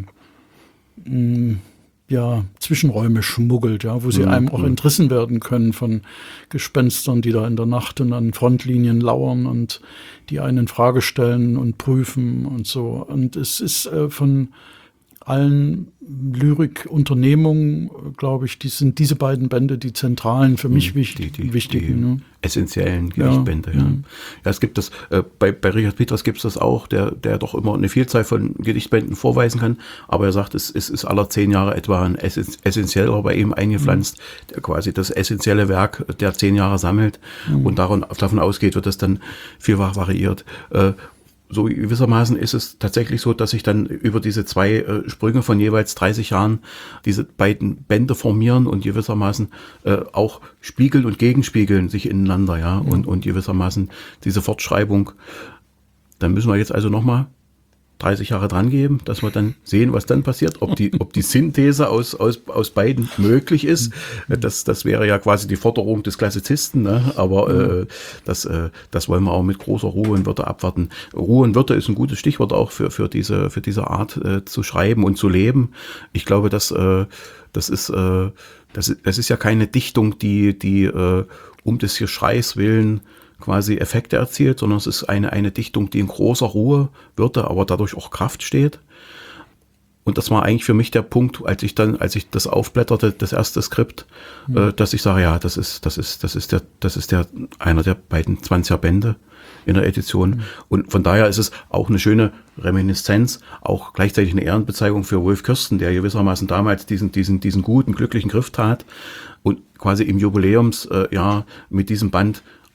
Zwischenräume schmuggelt, wo sie einem auch entrissen werden können von Gespenstern, die da in der Nacht und an Frontlinien lauern und die einen in Frage stellen und prüfen und so. Und es ist von allen Lyrikunternehmungen, glaube ich, sind diese beiden Bände die zentralen, für mich wichtigen. Die essentiellen Gedichtbände, ja. Es gibt das, bei Richard Peters gibt es das auch, der doch immer eine Vielzahl von Gedichtbänden vorweisen kann, aber er sagt, es ist aller 10 Jahre etwa ein essentieller bei ihm eingepflanzt, der quasi das essentielle Werk der 10 Jahre sammelt und davon ausgeht, wird das dann vielfach variiert. So gewissermaßen ist es tatsächlich so, dass sich dann über diese 2 Sprünge von jeweils 30 Jahren diese beiden Bände formieren und gewissermaßen auch spiegeln und gegenspiegeln sich ineinander, und gewissermaßen diese Fortschreibung. Dann müssen wir jetzt also nochmal 30 Jahre dran geben, dass wir dann sehen, was dann passiert, ob die Synthese aus beiden möglich ist. Das wäre ja quasi die Forderung des Klassizisten, ne? Aber das wollen wir auch mit großer Ruhe und Würde abwarten. Ruhe und Würde ist ein gutes Stichwort auch für diese Art zu schreiben und zu leben. Ich glaube, das ist ja keine Dichtung, die um des Geschreis willen quasi Effekte erzielt, sondern es ist eine Dichtung, die in großer Ruhe, Würde, aber dadurch auch Kraft steht. Und das war eigentlich für mich der Punkt, als ich das aufblätterte, das erste Skript, dass ich sage, ja, das ist einer der beiden 20er Bände in der Edition. Und von daher ist es auch eine schöne Reminiszenz, auch gleichzeitig eine Ehrenbezeichnung für Wulf Kirsten, der gewissermaßen damals diesen guten, glücklichen Griff tat und quasi im Jubiläumsjahr mit diesem Band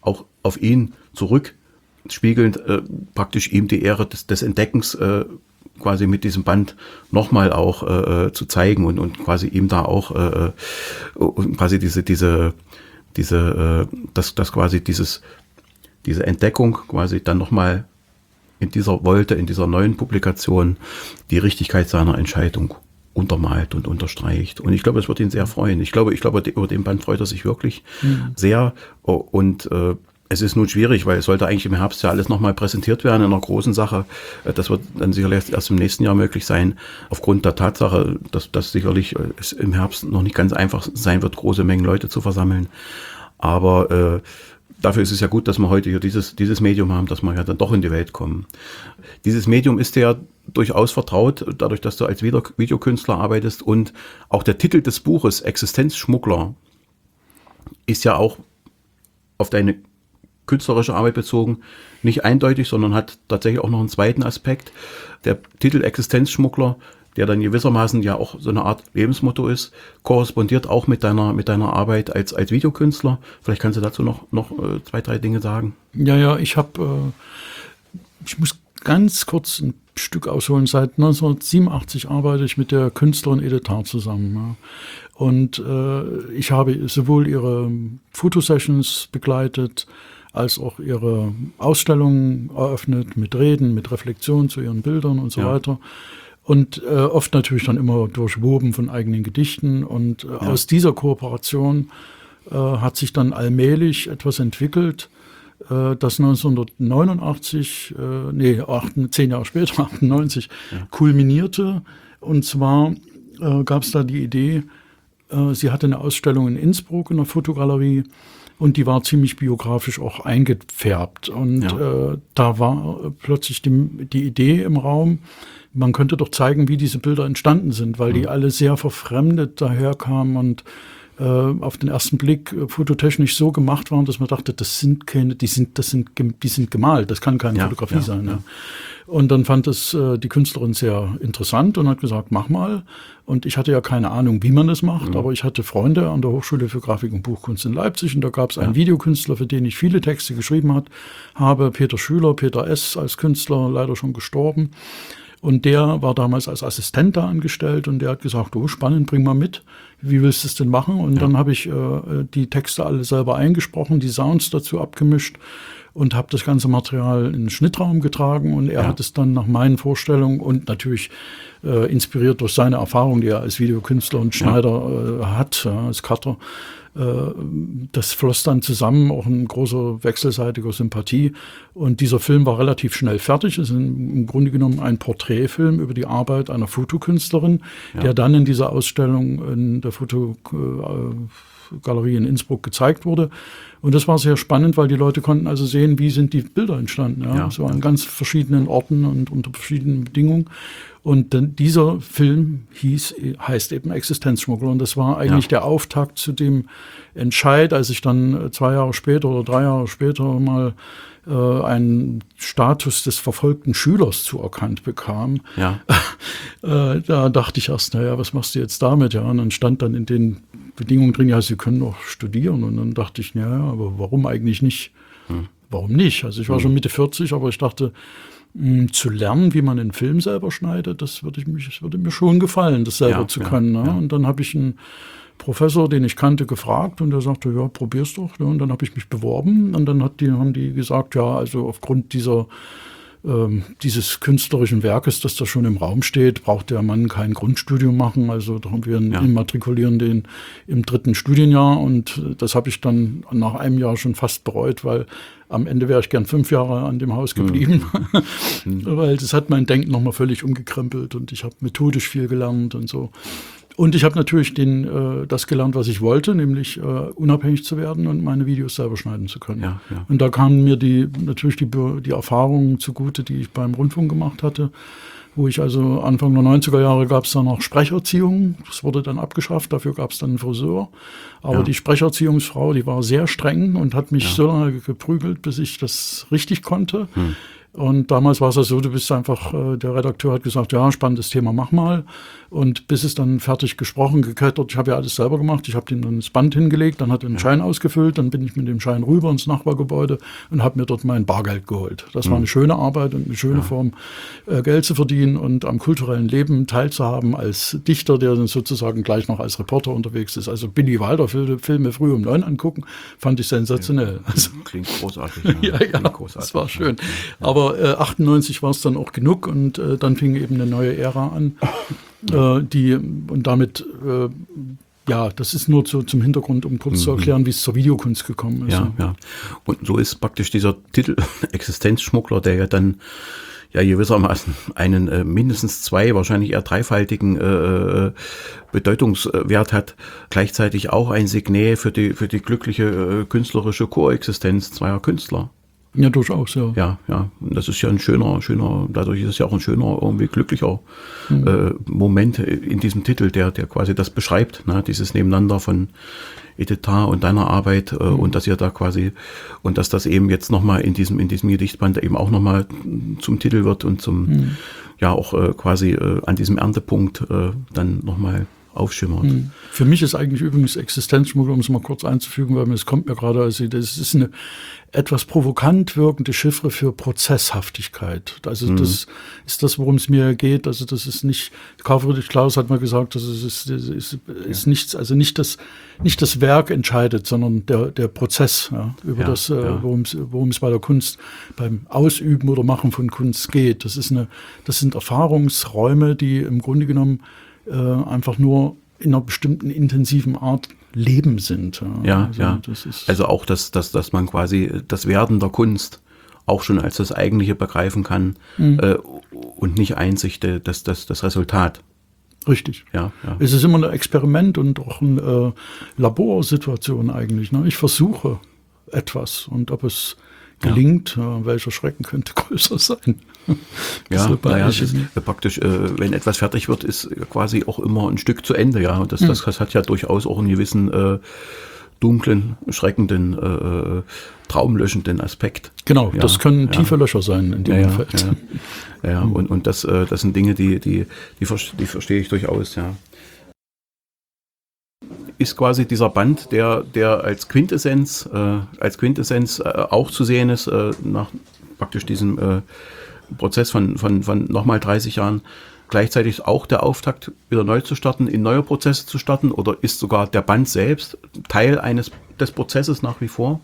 auch auf ihn zurückspiegelnd praktisch ihm die Ehre des Entdeckens quasi mit diesem Band nochmal auch zu zeigen und quasi ihm da auch quasi diese Entdeckung quasi dann nochmal in dieser neuen Publikation die Richtigkeit seiner Entscheidung untermalt und unterstreicht. Und ich glaube, es wird ihn sehr freuen. Ich glaube, über den Band freut er sich wirklich sehr. Und es ist nun schwierig, weil es sollte eigentlich im Herbst ja alles nochmal präsentiert werden in einer großen Sache. Das wird dann sicherlich erst im nächsten Jahr möglich sein, aufgrund der Tatsache, dass sicherlich es im Herbst noch nicht ganz einfach sein wird, große Mengen Leute zu versammeln. Aber dafür ist es ja gut, dass wir heute hier dieses Medium haben, dass wir ja dann doch in die Welt kommen. Dieses Medium ist dir ja durchaus vertraut, dadurch, dass du als Videokünstler arbeitest, und auch der Titel des Buches, Existenzschmuggler, ist ja auch auf deine künstlerische Arbeit bezogen nicht eindeutig, sondern hat tatsächlich auch noch einen zweiten Aspekt. Der Titel Existenzschmuggler, der dann gewissermaßen ja auch so eine Art Lebensmotto ist, korrespondiert auch mit deiner Arbeit als Videokünstler. Vielleicht kannst du dazu noch 2, 3 Dinge sagen. Ja, ich muss ganz kurz ein Stück ausholen. Seit 1987 arbeite ich mit der Künstlerin Edith Tarr zusammen. Ja. Und ich habe sowohl ihre Fotosessions begleitet, als auch ihre Ausstellungen eröffnet, mit Reden, mit Reflexion zu ihren Bildern und so weiter. Und oft natürlich dann immer durchwoben von eigenen Gedichten. Und aus dieser Kooperation hat sich dann allmählich etwas entwickelt, das 1989, 10 Jahre später, 98, kulminierte. Und zwar gab es da die Idee, sie hatte eine Ausstellung in Innsbruck in der Fotogalerie, und die war ziemlich biografisch auch eingefärbt. Und da war plötzlich die Idee im Raum, man könnte doch zeigen, wie diese Bilder entstanden sind, weil die alle sehr verfremdet daherkamen und auf den ersten Blick fototechnisch so gemacht waren, dass man dachte, das sind gemalt, das kann keine Fotografie sein. Ja. Und dann fand es die Künstlerin sehr interessant und hat gesagt, mach mal. Und ich hatte ja keine Ahnung, wie man das macht, aber ich hatte Freunde an der Hochschule für Grafik und Buchkunst in Leipzig, und da gab es einen Videokünstler, für den ich viele Texte geschrieben habe, Peter Schüler, Peter S. als Künstler, leider schon gestorben. Und der war damals als Assistent da angestellt, und der hat gesagt, oh, spannend, bring mal mit. Wie willst du es denn machen? Und dann habe ich die Texte alle selber eingesprochen, die Sounds dazu abgemischt und habe das ganze Material in den Schnittraum getragen, und er hat es dann nach meinen Vorstellungen und natürlich inspiriert durch seine Erfahrung, die er als Videokünstler und Schneider hat, als Cutter, das floss dann zusammen, auch ein großer wechselseitiger Sympathie. Und dieser Film war relativ schnell fertig. Es ist im Grunde genommen ein Porträtfilm über die Arbeit einer Fotokünstlerin, der dann in dieser Ausstellung in der Fotogalerie in Innsbruck gezeigt wurde. Und das war sehr spannend, weil die Leute konnten also sehen, wie sind die Bilder entstanden. So an ganz verschiedenen Orten und unter verschiedenen Bedingungen. Und dann dieser Film heißt eben Existenzschmuggler. Und das war eigentlich der Auftakt zu dem Entscheid, als ich dann 2 Jahre später oder 3 Jahre später mal einen Status des verfolgten Schülers zuerkannt bekam. Da dachte ich erst, was machst du jetzt damit? Ja, und dann stand dann in den Bedingungen drin, Sie können doch studieren. Und dann dachte ich, aber warum eigentlich nicht? Warum nicht? Also ich war schon Mitte 40, aber ich dachte, zu lernen, wie man einen Film selber schneidet, das würde mir schon gefallen, das selber zu können. Und dann habe ich einen Professor, den ich kannte, gefragt, und der sagte, probier's doch. Und dann habe ich mich beworben, und dann haben die gesagt, also aufgrund dieses künstlerischen Werkes, das da schon im Raum steht, braucht der Mann kein Grundstudium machen. Also da haben wir immatrikulieren den im 3. Studienjahr, und das habe ich dann nach einem Jahr schon fast bereut, weil am Ende wäre ich gern 5 Jahre an dem Haus geblieben, weil das hat mein Denken nochmal völlig umgekrempelt, und ich habe methodisch viel gelernt und so. Und ich habe natürlich das gelernt, was ich wollte, nämlich unabhängig zu werden und meine Videos selber schneiden zu können. Und da kamen mir natürlich die Erfahrungen zugute, die ich beim Rundfunk gemacht hatte, wo ich also Anfang der 90er Jahre gab es dann noch Sprecherziehung. Das wurde dann abgeschafft, dafür gab es dann einen Friseur. Aber die Sprecherziehungsfrau, die war sehr streng und hat mich so lange geprügelt, bis ich das richtig konnte. Und damals war es ja so, du bist einfach, der Redakteur hat gesagt, ja, spannendes Thema, mach mal. Und bis es dann fertig gesprochen, geklettert, ich habe ja alles selber gemacht, ich habe ihm dann das Band hingelegt, dann hat er einen Schein ausgefüllt, dann bin ich mit dem Schein rüber ins Nachbargebäude und habe mir dort mein Bargeld geholt. Das war eine schöne Arbeit und eine schöne Form, Geld zu verdienen und am kulturellen Leben teilzuhaben als Dichter, der dann sozusagen gleich noch als Reporter unterwegs ist. Also Billy Wilder Filme früh um 9 angucken, fand ich sensationell. Also, klingt großartig. ja, großartig, das war schön. Aber 98 war es dann auch genug und dann fing eben eine neue Ära an. Und damit, das ist nur zum Hintergrund, um kurz zu erklären, wie es zur Videokunst gekommen ist. Ja. Und so ist praktisch dieser Titel Existenzschmuggler, der ja dann gewissermaßen einen mindestens wahrscheinlich eher dreifaltigen Bedeutungswert hat, gleichzeitig auch ein Signet für die glückliche künstlerische Koexistenz zweier Künstler. Ja, durchaus, ja. Ja. Und das ist ja ein schöner, dadurch ist es ja auch ein schöner, irgendwie glücklicher Moment in diesem Titel, der quasi das beschreibt, ne? Dieses Nebeneinander von Edita und deiner Arbeit und dass ihr da quasi, und dass das eben jetzt nochmal in diesem Gedichtband eben auch nochmal zum Titel wird und zum, auch quasi an diesem Erntepunkt dann nochmal aufschimmert. Für mich ist eigentlich übrigens Existenzschmuggel, um es mal kurz einzufügen, weil es kommt mir gerade, also das ist eine etwas provokant wirkende Chiffre für Prozesshaftigkeit. Also das ist das, worum es mir geht. Also das ist nicht, Karl Friedrich Klaus hat mal gesagt, das ist nichts, also nicht das Werk entscheidet, sondern der Prozess, über das, worum es bei der Kunst, beim Ausüben oder Machen von Kunst geht. Das sind Erfahrungsräume, die im Grunde genommen einfach nur in einer bestimmten intensiven Art Leben sind. Das ist also auch, dass man quasi das Werden der Kunst auch schon als das Eigentliche begreifen kann und nicht einzig das Resultat. Richtig. Ja. Es ist immer ein Experiment und auch eine Laborsituation eigentlich. Ne? Ich versuche etwas und ob es gelingt, welcher Schrecken könnte größer sein. Praktisch, wenn etwas fertig wird, ist quasi auch immer ein Stück zu Ende, ja. Und das hat ja durchaus auch einen gewissen dunklen, schreckenden, traumlöschenden Aspekt. Genau, das können tiefe Löcher sein in dem Umfeld. Ja. Und das sind Dinge, die verstehe ich durchaus, ja. Ist quasi dieser Band, der als Quintessenz auch zu sehen ist, nach praktisch diesem Prozess von nochmal 30 Jahren, gleichzeitig auch der Auftakt, wieder neu zu starten, in neue Prozesse zu starten, oder ist sogar der Band selbst Teil des Prozesses nach wie vor?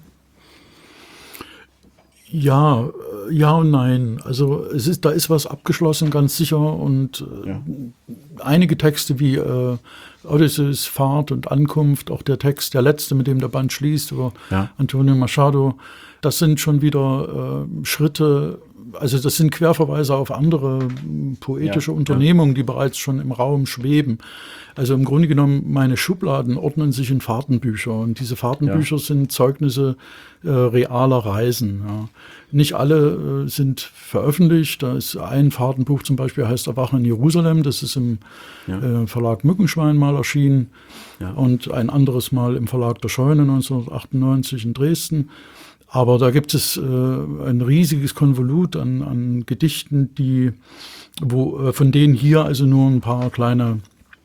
Ja und nein. Also da ist was abgeschlossen, ganz sicher, und einige Texte wie Odysseus, Fahrt und Ankunft, auch der Text, der letzte, mit dem der Band schließt, über Antonio Machado, das sind schon wieder Schritte, also das sind Querverweise auf andere poetische Unternehmungen, die bereits schon im Raum schweben. Also im Grunde genommen, meine Schubladen ordnen sich in Fahrtenbücher, und diese Fahrtenbücher sind Zeugnisse realer Reisen. Ja. Nicht alle sind veröffentlicht. Da ist ein Fahrtenbuch zum Beispiel, heißt Erwachen in Jerusalem. Das ist im Verlag Mückenschwein mal erschienen und ein anderes Mal im Verlag der Scheune 1998 in Dresden. Aber da gibt es ein riesiges Konvolut an Gedichten, von denen hier also nur ein paar kleine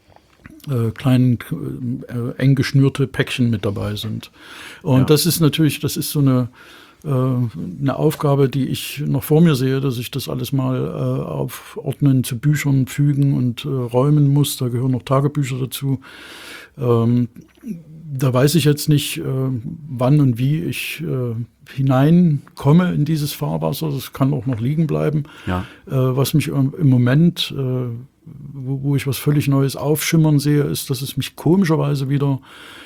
eng geschnürte Päckchen mit dabei sind. Und das ist so eine Aufgabe, die ich noch vor mir sehe, dass ich das alles mal aufordnen, zu Büchern fügen und räumen muss. Da gehören noch Tagebücher dazu. Da weiß ich jetzt nicht, wann und wie ich hineinkomme in dieses Fahrwasser. Das kann auch noch liegen bleiben. Was mich im Moment, wo ich was völlig Neues aufschimmern sehe, ist, dass es mich komischerweise wieder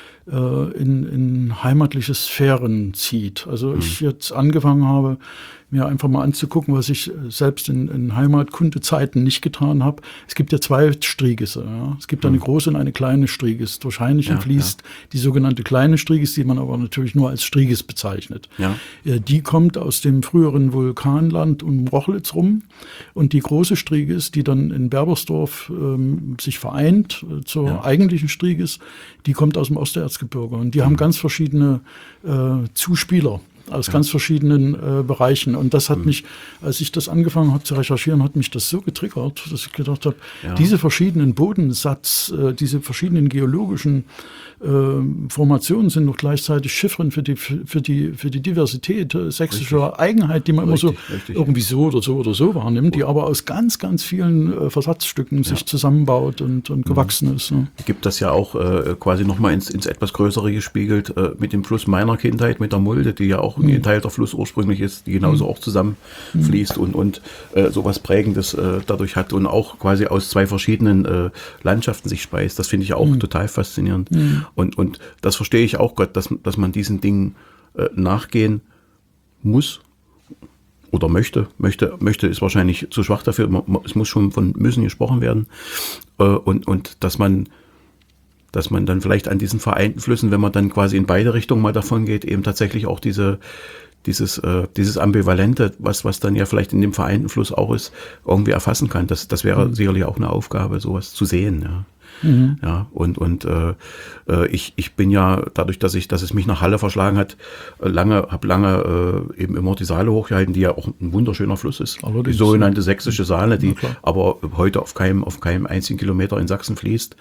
in heimatliche Sphären zieht. Also ich jetzt angefangen habe, mir einfach mal anzugucken, was ich selbst in Heimatkundezeiten nicht getan habe. Es gibt ja 2 Striegisse. Ja. Es gibt eine große und eine kleine Striegis. Durch Hainichen fließt die sogenannte kleine Striegis, die man aber natürlich nur als Striegis bezeichnet. Die kommt aus dem früheren Vulkanland um Rochlitz rum. Und die große Striegis, die dann in Berbersdorf sich vereint zur eigentlichen Striegis, die kommt aus dem Osterzgebirge. Und die haben ganz verschiedene Zuspieler. aus ganz verschiedenen Bereichen. Und das hat mich, als ich das angefangen habe zu recherchieren, hat mich das so getriggert, dass ich gedacht habe, diese verschiedenen Bodensatz, diese verschiedenen geologischen Formationen sind noch gleichzeitig Chiffren für die Diversität sächsischer Eigenheit, die man immer so irgendwie so oder so wahrnimmt, die aber aus ganz, ganz vielen Versatzstücken sich zusammenbaut und gewachsen ist. Ne? Gibt das ja auch quasi nochmal ins etwas Größere gespiegelt mit dem Fluss meiner Kindheit, mit der Mulde, die ja auch ein geteilter Fluss ursprünglich ist, die genauso auch zusammenfließt und sowas Prägendes dadurch hat und auch quasi aus zwei verschiedenen Landschaften sich speist. Das finde ich auch total faszinierend. Und das verstehe ich auch, Gott, dass man diesen Dingen nachgehen muss oder möchte ist wahrscheinlich zu schwach dafür. Es muss schon von müssen gesprochen werden. Und dass man dann vielleicht an diesen vereinten Flüssen, wenn man dann quasi in beide Richtungen mal davon geht, eben tatsächlich auch dieses Ambivalente, was dann ja vielleicht in dem vereinten Fluss auch ist, irgendwie erfassen kann. Das wäre sicherlich auch eine Aufgabe, sowas zu sehen, ja. Ja, und ich bin ja, dadurch, dass es mich nach Halle verschlagen hat, habe lange eben immer die Saale hochgehalten, die ja auch ein wunderschöner Fluss ist. Allerdings, die sogenannte sächsische Saale, die aber heute auf keinem einzigen Kilometer in Sachsen fließt.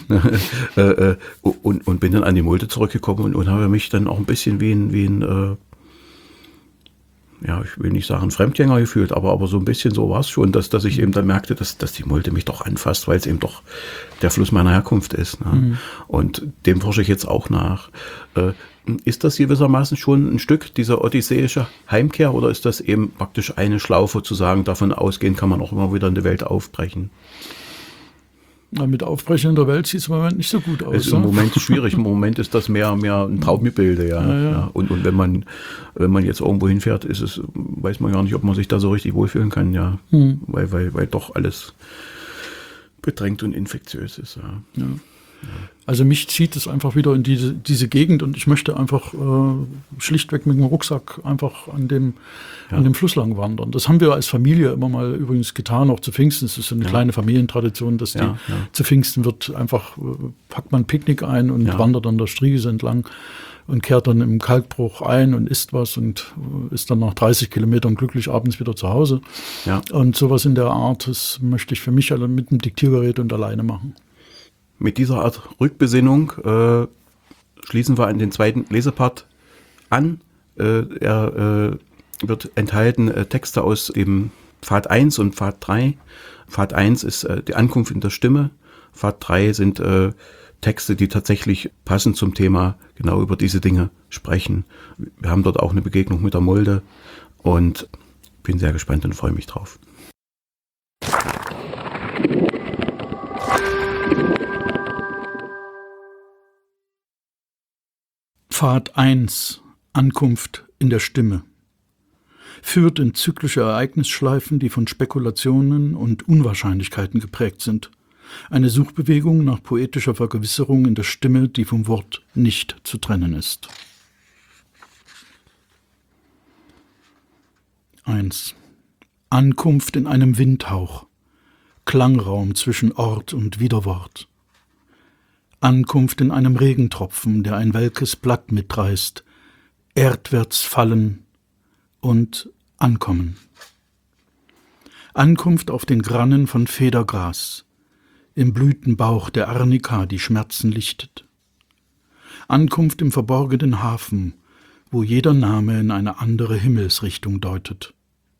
Und bin dann an die Mulde zurückgekommen und habe mich dann auch ein bisschen wie ein ich will nicht sagen Fremdgänger gefühlt, aber so ein bisschen so war es schon, dass ich eben dann merkte, dass die Mulde mich doch anfasst, weil es eben doch der Fluss meiner Herkunft ist. Ne? Und dem forsche ich jetzt auch nach. Ist das gewissermaßen schon ein Stück dieser odysseische Heimkehr oder ist das eben praktisch eine Schlaufe zu sagen, davon ausgehend kann man auch immer wieder in die Welt aufbrechen? Na, mit Aufbrechen in der Welt sieht es im Moment nicht so gut aus. Ist im Moment schwierig. Im Moment ist das mehr ein Traumgebilde, ja. Und wenn man jetzt irgendwo hinfährt, weiß man gar nicht, ob man sich da so richtig wohlfühlen kann, ja. Weil doch alles bedrängt und infektiös ist, ja. Also mich zieht es einfach wieder in diese Gegend und ich möchte einfach schlichtweg mit dem Rucksack einfach an dem Fluss lang wandern. Das haben wir als Familie immer mal übrigens getan, auch zu Pfingsten. Es ist so eine kleine Familientradition, dass zu Pfingsten packt man ein Picknick ein und wandert an der Striese entlang und kehrt dann im Kalkbruch ein und isst was und ist dann nach 30 Kilometern glücklich abends wieder zu Hause. Ja. Und sowas in der Art, das möchte ich für mich mit dem Diktiergerät und alleine machen. Mit dieser Art Rückbesinnung schließen wir an den zweiten Lesepart an. Er wird enthalten Texte aus eben Pfad 1 und Pfad 3. Pfad 1 ist die Ankunft in der Stimme. Pfad 3 sind Texte, die tatsächlich passend zum Thema genau über diese Dinge sprechen. Wir haben dort auch eine Begegnung mit der Mulde und bin sehr gespannt und freue mich drauf. Pfad 1, Ankunft in der Stimme, führt in zyklische Ereignisschleifen, die von Spekulationen und Unwahrscheinlichkeiten geprägt sind. Eine Suchbewegung nach poetischer Vergewisserung in der Stimme, die vom Wort nicht zu trennen ist. 1. Ankunft in einem Windhauch, Klangraum zwischen Ort und Widerwort. Ankunft in einem Regentropfen, der ein welkes Blatt mitreißt, erdwärts fallen und ankommen. Ankunft auf den Grannen von Federgras, im Blütenbauch der Arnika, die Schmerzen lichtet. Ankunft im verborgenen Hafen, wo jeder Name in eine andere Himmelsrichtung deutet.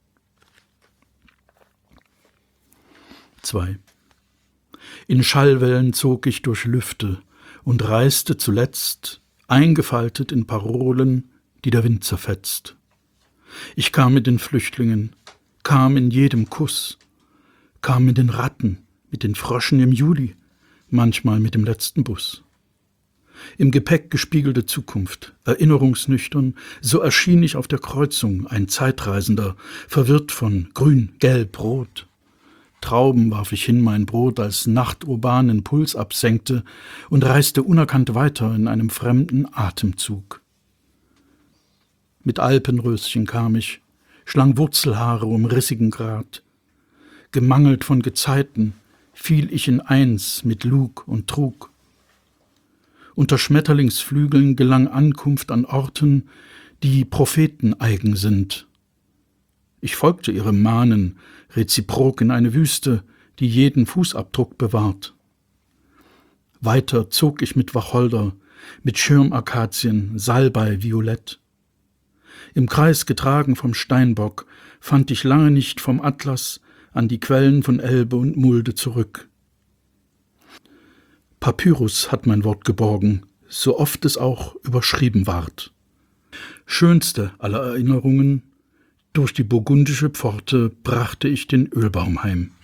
2. In Schallwellen zog ich durch Lüfte und reiste zuletzt, eingefaltet in Parolen, die der Wind zerfetzt. Ich kam mit den Flüchtlingen, kam in jedem Kuss, kam mit den Ratten, mit den Fröschen im Juli, manchmal mit dem letzten Bus. Im Gepäck gespiegelte Zukunft, erinnerungsnüchtern, so erschien ich auf der Kreuzung, ein Zeitreisender, verwirrt von Grün, Gelb, Rot. Trauben warf ich hin mein Brot, als Nacht urbanen Puls absenkte und reiste unerkannt weiter in einem fremden Atemzug. Mit Alpenröschen kam ich, schlang Wurzelhaare um rissigen Grat. Gemangelt von Gezeiten fiel ich in eins mit Lug und Trug. Unter Schmetterlingsflügeln gelang Ankunft an Orten, die Propheten eigen sind. Ich folgte ihrem Mahnen, reziprok in eine Wüste, die jeden Fußabdruck bewahrt. Weiter zog ich mit Wacholder, mit Schirmakazien, Salbei, Violett. Im Kreis getragen vom Steinbock fand ich lange nicht vom Atlas an die Quellen von Elbe und Mulde zurück. Papyrus hat mein Wort geborgen, so oft es auch überschrieben ward. Schönste aller Erinnerungen, durch die burgundische Pforte brachte ich den Ölbaum heim.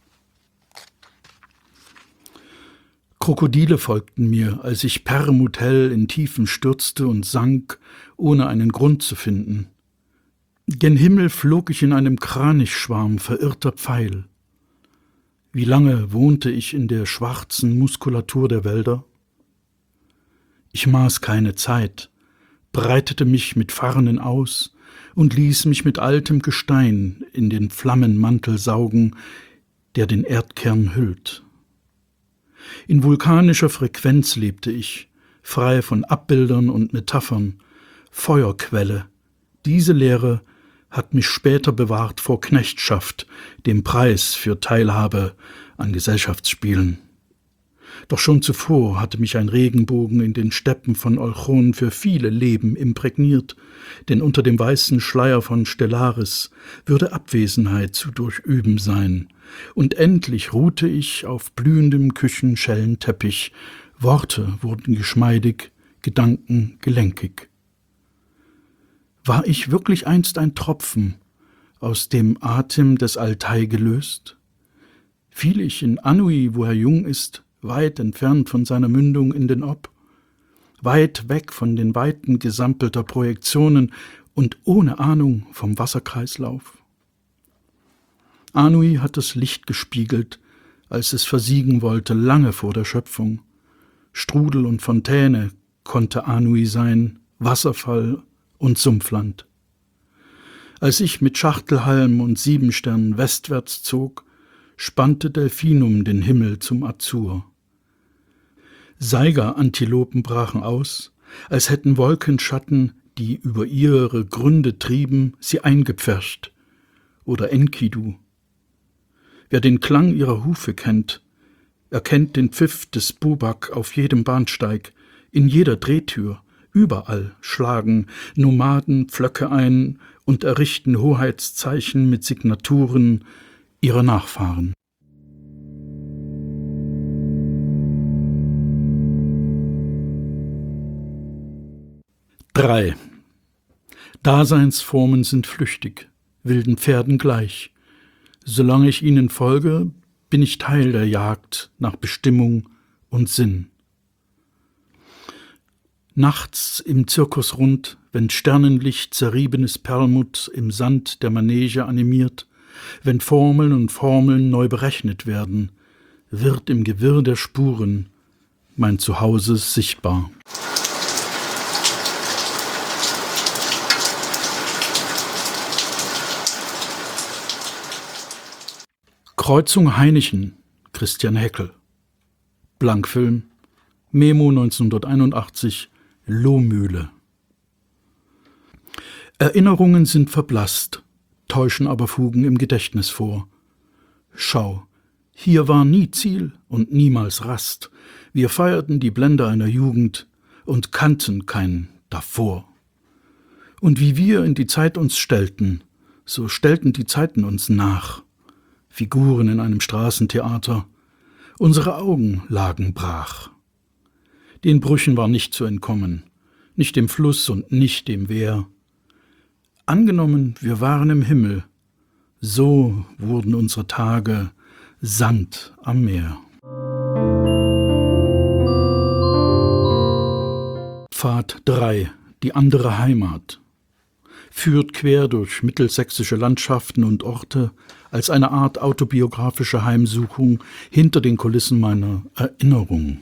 Krokodile folgten mir, als ich perlmutthell in Tiefen stürzte und sank, ohne einen Grund zu finden. Gen Himmel flog ich in einem Kranichschwarm verirrter Pfeil. Wie lange wohnte ich in der schwarzen Muskulatur der Wälder? Ich maß keine Zeit, breitete mich mit Farnen aus und ließ mich mit altem Gestein in den Flammenmantel saugen, der den Erdkern hüllt. In vulkanischer Frequenz lebte ich, frei von Abbildern und Metaphern, Feuerquelle. Diese Lehre hat mich später bewahrt vor Knechtschaft, dem Preis für Teilhabe an Gesellschaftsspielen. Doch schon zuvor hatte mich ein Regenbogen in den Steppen von Olchon für viele Leben imprägniert, denn unter dem weißen Schleier von Stellaris würde Abwesenheit zu durchüben sein, und endlich ruhte ich auf blühendem Küchenschellenteppich, Worte wurden geschmeidig, Gedanken gelenkig. War ich wirklich einst ein Tropfen, aus dem Atem des Altai gelöst? Fiel ich in Anhui, wo er jung ist, weit entfernt von seiner Mündung in den Ob, weit weg von den Weiten gesampelter Projektionen und ohne Ahnung vom Wasserkreislauf? Anhui hat das Licht gespiegelt, als es versiegen wollte, lange vor der Schöpfung. Strudel und Fontäne konnte Anhui sein, Wasserfall und Sumpfland. Als ich mit Schachtelhalm und Siebenstern westwärts zog, spannte Delphinum den Himmel zum Azur. Saiga-Antilopen brachen aus, als hätten Wolkenschatten, die über ihre Gründe trieben, sie eingepfercht. Oder Enkidu. Wer den Klang ihrer Hufe kennt, erkennt den Pfiff des Bubak auf jedem Bahnsteig, in jeder Drehtür, überall schlagen Nomaden Pflöcke ein und errichten Hoheitszeichen mit Signaturen ihrer Nachfahren. Drei. Daseinsformen sind flüchtig, wilden Pferden gleich. Solange ich ihnen folge, bin ich Teil der Jagd nach Bestimmung und Sinn. Nachts im Zirkusrund, wenn Sternenlicht zerriebenes Perlmutt im Sand der Manege animiert, wenn Formeln und Formeln neu berechnet werden, wird im Gewirr der Spuren mein Zuhause sichtbar. Kreuzung Hainichen, Christian Heckel. Blankfilm, Memo 1981, Lohmühle. Erinnerungen sind verblasst, täuschen aber Fugen im Gedächtnis vor. Schau, hier war nie Ziel und niemals Rast. Wir feierten die Blende einer Jugend und kannten kein Davor. Und wie wir in die Zeit uns stellten, so stellten die Zeiten uns nach. Figuren in einem Straßentheater. Unsere Augen lagen brach. Den Brüchen war nicht zu entkommen, nicht dem Fluss und nicht dem Wehr. Angenommen, wir waren im Himmel, so wurden unsere Tage Sand am Meer. Pfad 3, die andere Heimat, führt quer durch mittelsächsische Landschaften und Orte als eine Art autobiografische Heimsuchung hinter den Kulissen meiner Erinnerung.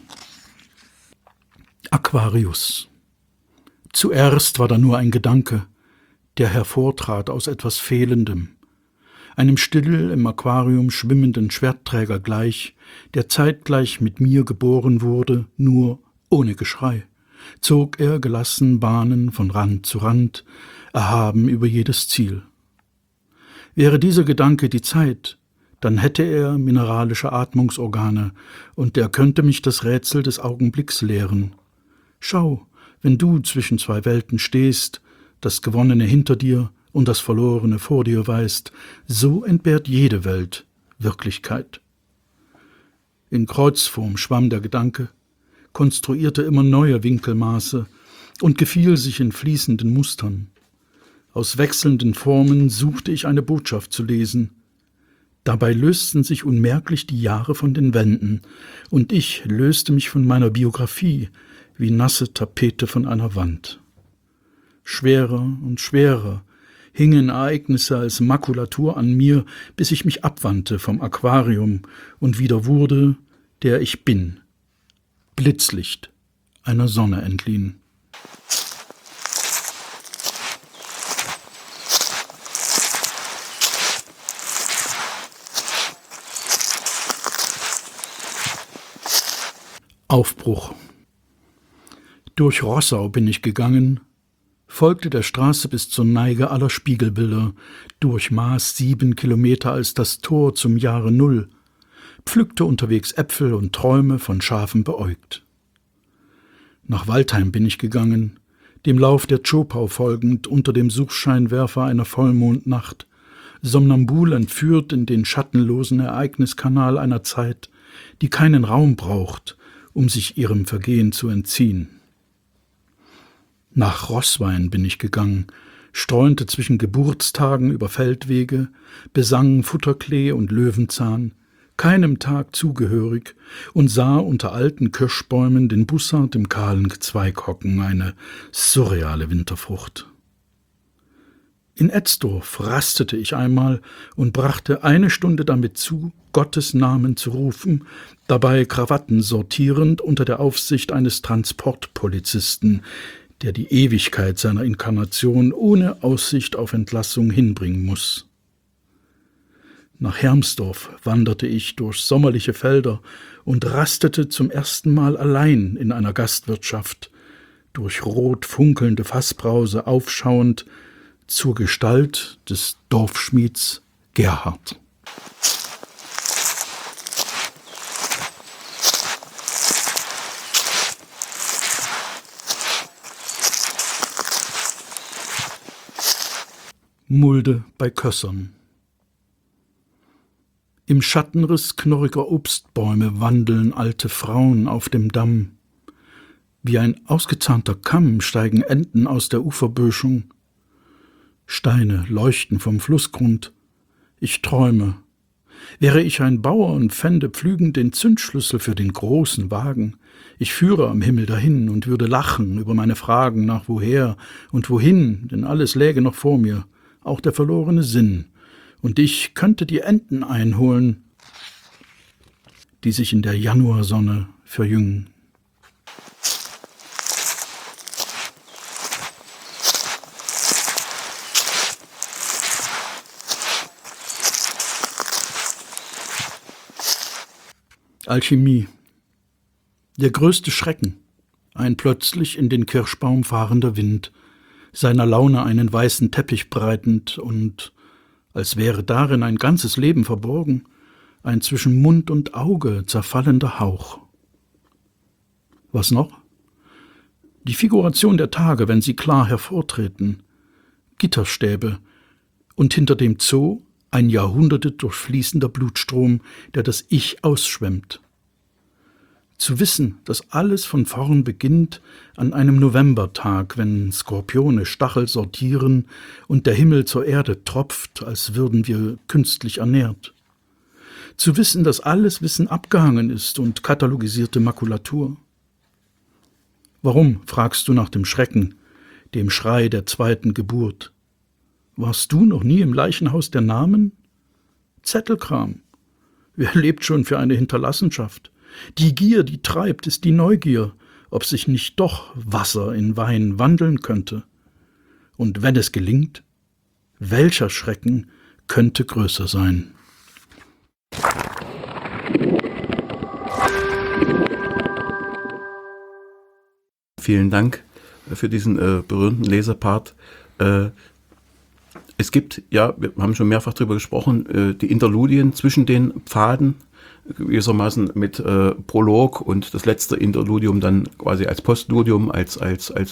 Aquarius. Zuerst war da nur ein Gedanke, der hervortrat aus etwas Fehlendem, einem still im Aquarium schwimmenden Schwertträger gleich, der zeitgleich mit mir geboren wurde, nur ohne Geschrei, zog er gelassen Bahnen von Rand zu Rand, erhaben über jedes Ziel. Wäre dieser Gedanke die Zeit, dann hätte er mineralische Atmungsorgane, und er könnte mich das Rätsel des Augenblicks lehren. Schau, wenn du zwischen zwei Welten stehst, das Gewonnene hinter dir und das Verlorene vor dir weißt, so entbehrt jede Welt Wirklichkeit. In Kreuzform schwamm der Gedanke, konstruierte immer neue Winkelmaße und gefiel sich in fließenden Mustern. Aus wechselnden Formen suchte ich eine Botschaft zu lesen. Dabei lösten sich unmerklich die Jahre von den Wänden, und ich löste mich von meiner Biografie wie nasse Tapete von einer Wand. Schwerer und schwerer hingen Ereignisse als Makulatur an mir, bis ich mich abwandte vom Aquarium und wieder wurde, der ich bin, Blitzlicht einer Sonne entliehen. Aufbruch. Durch Rossau bin ich gegangen, folgte der Straße bis zur Neige aller Spiegelbilder, durchmaß 7 Kilometer als das Tor zum Jahre 0, pflückte unterwegs Äpfel und Träume von Schafen beäugt. Nach Waldheim bin ich gegangen, dem Lauf der Zschopau folgend unter dem Suchscheinwerfer einer Vollmondnacht, somnambul entführt in den schattenlosen Ereigniskanal einer Zeit, die keinen Raum braucht, um sich ihrem Vergehen zu entziehen. Nach Roßwein bin ich gegangen, streunte zwischen Geburtstagen über Feldwege, besang Futterklee und Löwenzahn, keinem Tag zugehörig, und sah unter alten Kirschbäumen den Bussard im kahlen Zweig hocken, eine surreale Winterfrucht. In Etzdorf rastete ich einmal und brachte 1 Stunde damit zu, Gottes Namen zu rufen, dabei Krawatten sortierend unter der Aufsicht eines Transportpolizisten, der die Ewigkeit seiner Inkarnation ohne Aussicht auf Entlassung hinbringen muss. Nach Hermsdorf wanderte ich durch sommerliche Felder und rastete zum ersten Mal allein in einer Gastwirtschaft, durch rot funkelnde Fassbrause aufschauend, zur Gestalt des Dorfschmieds Gerhard. Mulde bei Kössern. Im Schattenriss knorriger Obstbäume wandeln alte Frauen auf dem Damm. Wie ein ausgezahnter Kamm steigen Enten aus der Uferböschung. Steine leuchten vom Flussgrund. Ich träume. Wäre ich ein Bauer und fände pflügend den Zündschlüssel für den großen Wagen, ich führe am Himmel dahin und würde lachen über meine Fragen nach woher und wohin, denn alles läge noch vor mir, auch der verlorene Sinn, und ich könnte die Enten einholen, die sich in der Januarsonne verjüngen. Alchemie. Der größte Schrecken, ein plötzlich in den Kirschbaum fahrender Wind, seiner Laune einen weißen Teppich breitend und, als wäre darin ein ganzes Leben verborgen, ein zwischen Mund und Auge zerfallender Hauch. Was noch? Die Figuration der Tage, wenn sie klar hervortreten, Gitterstäbe und hinter dem Zoo ein Jahrhunderte durchfließender Blutstrom, der das Ich ausschwemmt. Zu wissen, dass alles von vorn beginnt an einem Novembertag, wenn Skorpione Stachel sortieren und der Himmel zur Erde tropft, als würden wir künstlich ernährt. Zu wissen, dass alles Wissen abgehangen ist und katalogisierte Makulatur. Warum fragst du nach dem Schrecken, dem Schrei der zweiten Geburt? Warst du noch nie im Leichenhaus der Namen? Zettelkram. Wer lebt schon für eine Hinterlassenschaft? Die Gier, die treibt, ist die Neugier, ob sich nicht doch Wasser in Wein wandeln könnte. Und wenn es gelingt, welcher Schrecken könnte größer sein? vielen Dank für diesen berühmten Lesepart. Es gibt, ja, wir haben schon mehrfach darüber gesprochen, die Interludien zwischen den Pfaden, gewissermaßen mit Prolog und das letzte Interludium dann quasi als Postludium, als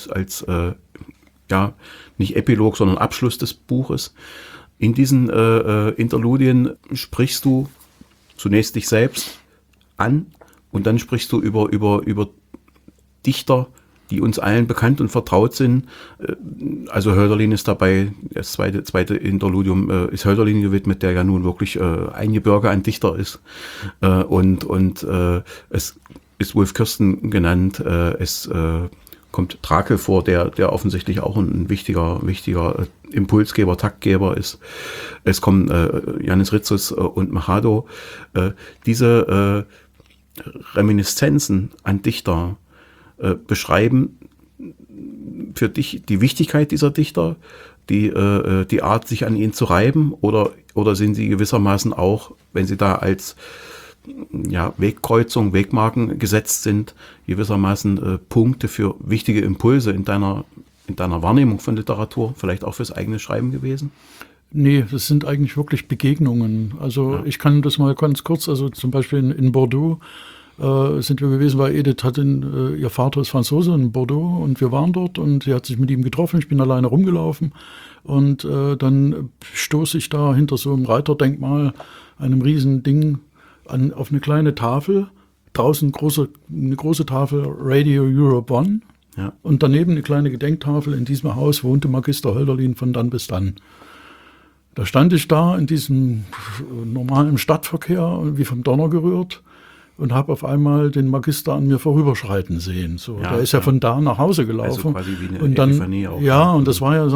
nicht Epilog, sondern Abschluss des Buches. In diesen Interludien sprichst du zunächst dich selbst an und dann sprichst du über Dichter, die uns allen bekannt und vertraut sind. Also Hölderlin ist dabei, das zweite Interludium ist Hölderlin gewidmet, der ja nun wirklich ein Gebirge an Dichter ist. Und es ist Wolf Kirsten genannt, es kommt Trakel vor, der offensichtlich auch ein wichtiger Impulsgeber, Taktgeber ist. Es kommen Janis Ritzus und Machado. Diese Reminiszenzen an Dichter beschreiben für dich die Wichtigkeit dieser Dichter, die Art, sich an ihnen zu reiben, oder sind sie gewissermaßen auch, wenn sie da als Wegkreuzung, Wegmarken gesetzt sind, gewissermaßen Punkte für wichtige Impulse in deiner Wahrnehmung von Literatur, vielleicht auch fürs eigene Schreiben gewesen? Nee, das sind eigentlich wirklich Begegnungen. Also ich kann das mal ganz kurz, also zum Beispiel in Bordeaux sind wir gewesen, weil Edith ihr Vater ist Franzose in Bordeaux und wir waren dort und sie hat sich mit ihm getroffen. Ich bin alleine rumgelaufen und dann stoße ich da hinter so einem Reiterdenkmal, einem riesen Ding, auf eine kleine Tafel. Draußen eine große Tafel Radio Europe One und daneben eine kleine Gedenktafel. In diesem Haus wohnte Magister Hölderlin von dann bis dann. Da stand ich da in diesem normalen Stadtverkehr, wie vom Donner gerührt, und habe auf einmal den Magister an mir vorüberschreiten sehen. So, der ist ja von da nach Hause gelaufen. Also quasi wie eine und dann, Epiphanie auch. Ja, und das war ja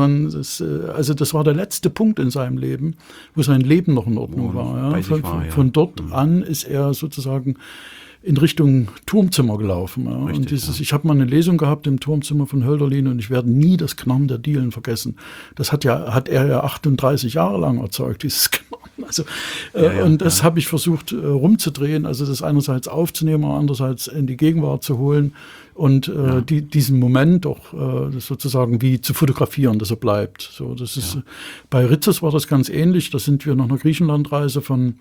das war der letzte Punkt in seinem Leben, wo sein Leben noch in Ordnung war. Ja. Von dort an ist er sozusagen in Richtung Turmzimmer gelaufen. Ja. Richtig, und ich habe mal eine Lesung gehabt im Turmzimmer von Hölderlin und ich werde nie das Knarren der Dielen vergessen. Das hat er ja 38 Jahre lang erzeugt, dieses Knarren. Also, und das habe ich versucht rumzudrehen, also das einerseits aufzunehmen, aber andererseits in die Gegenwart zu holen und diesen Moment auch sozusagen wie zu fotografieren, dass er bleibt. So, das ist, bei Ritzus war das ganz ähnlich, da sind wir nach einer Griechenlandreise von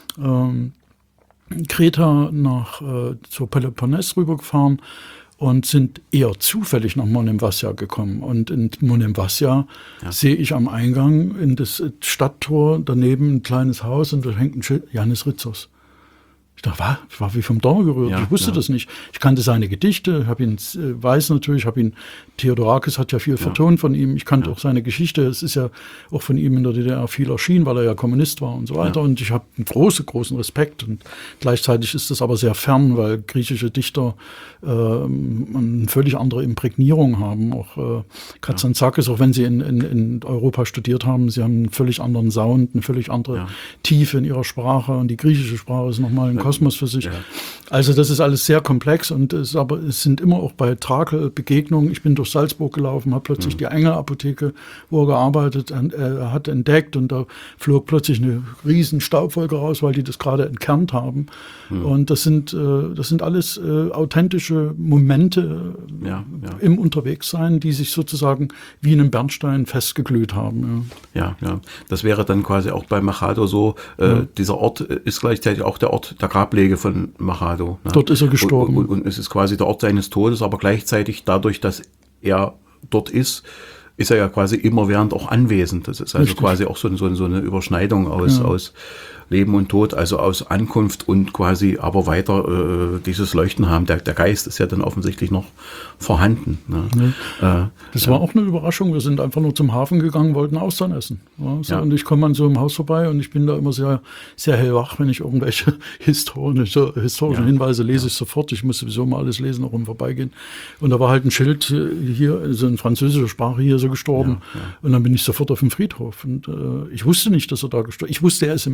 Kreta zur Peloponnes rübergefahren und sind eher zufällig nach Monemvasia gekommen. Und in Monemvasia sehe ich am Eingang in das Stadttor daneben ein kleines Haus und da hängt ein Schild, Janis Ritsos. Ich dachte, ich war wie vom Donner gerührt. Ich wusste das nicht. Ich kannte seine Gedichte, weiß natürlich, Theodorakis hat ja viel vertont von ihm. Ich kannte auch seine Geschichte. Es ist ja auch von ihm in der DDR viel erschienen, weil er ja Kommunist war und so weiter. Und ich habe einen großen Respekt. Und gleichzeitig ist das aber sehr fern, weil griechische Dichter eine völlig andere Imprägnierung haben. Auch Kazantzakis, auch wenn sie in Europa studiert haben, sie haben einen völlig anderen Sound, eine völlig andere Tiefe in ihrer Sprache. Und die griechische Sprache ist nochmal ein Kosmos für sich. Ja. Also das ist alles sehr komplex und es sind immer auch bei Trakel Begegnungen. Ich bin durch Salzburg gelaufen, habe plötzlich die Engel-Apotheke, wo er gearbeitet hat, entdeckt und da flog plötzlich eine riesen Staubwolke raus, weil die das gerade entkernt haben. Und das sind alles authentische Momente im Unterwegssein, die sich sozusagen wie in einem Bernstein festgeglüht haben. Ja. Das wäre dann quasi auch bei Machado so, dieser Ort ist gleichzeitig auch der Ort der Grablege von Machado. Ne? Dort ist er gestorben. Und es ist quasi der Ort seines Todes, aber gleichzeitig dadurch, dass er dort ist er ja quasi immerwährend auch anwesend. Das ist also richtig. Quasi auch so eine Überschneidung aus Leben und Tod, also aus Ankunft und quasi aber weiter dieses Leuchten haben. Der Geist ist ja dann offensichtlich noch vorhanden. Ne? Das war auch eine Überraschung. Wir sind einfach nur zum Hafen gegangen, wollten Austern essen. Und ich komme an so einem Haus vorbei und ich bin da immer sehr, sehr hellwach, wenn ich irgendwelche historischen Hinweise lese ich sofort. Ich muss sowieso mal alles lesen, auch im Vorbeigehen. Und da war halt ein Schild hier, also in französischer Sprache hier so gestorben. Und dann bin ich sofort auf dem Friedhof. Und ich wusste nicht, dass er da gestorben ist. Ich wusste, er ist im Exil gestorben.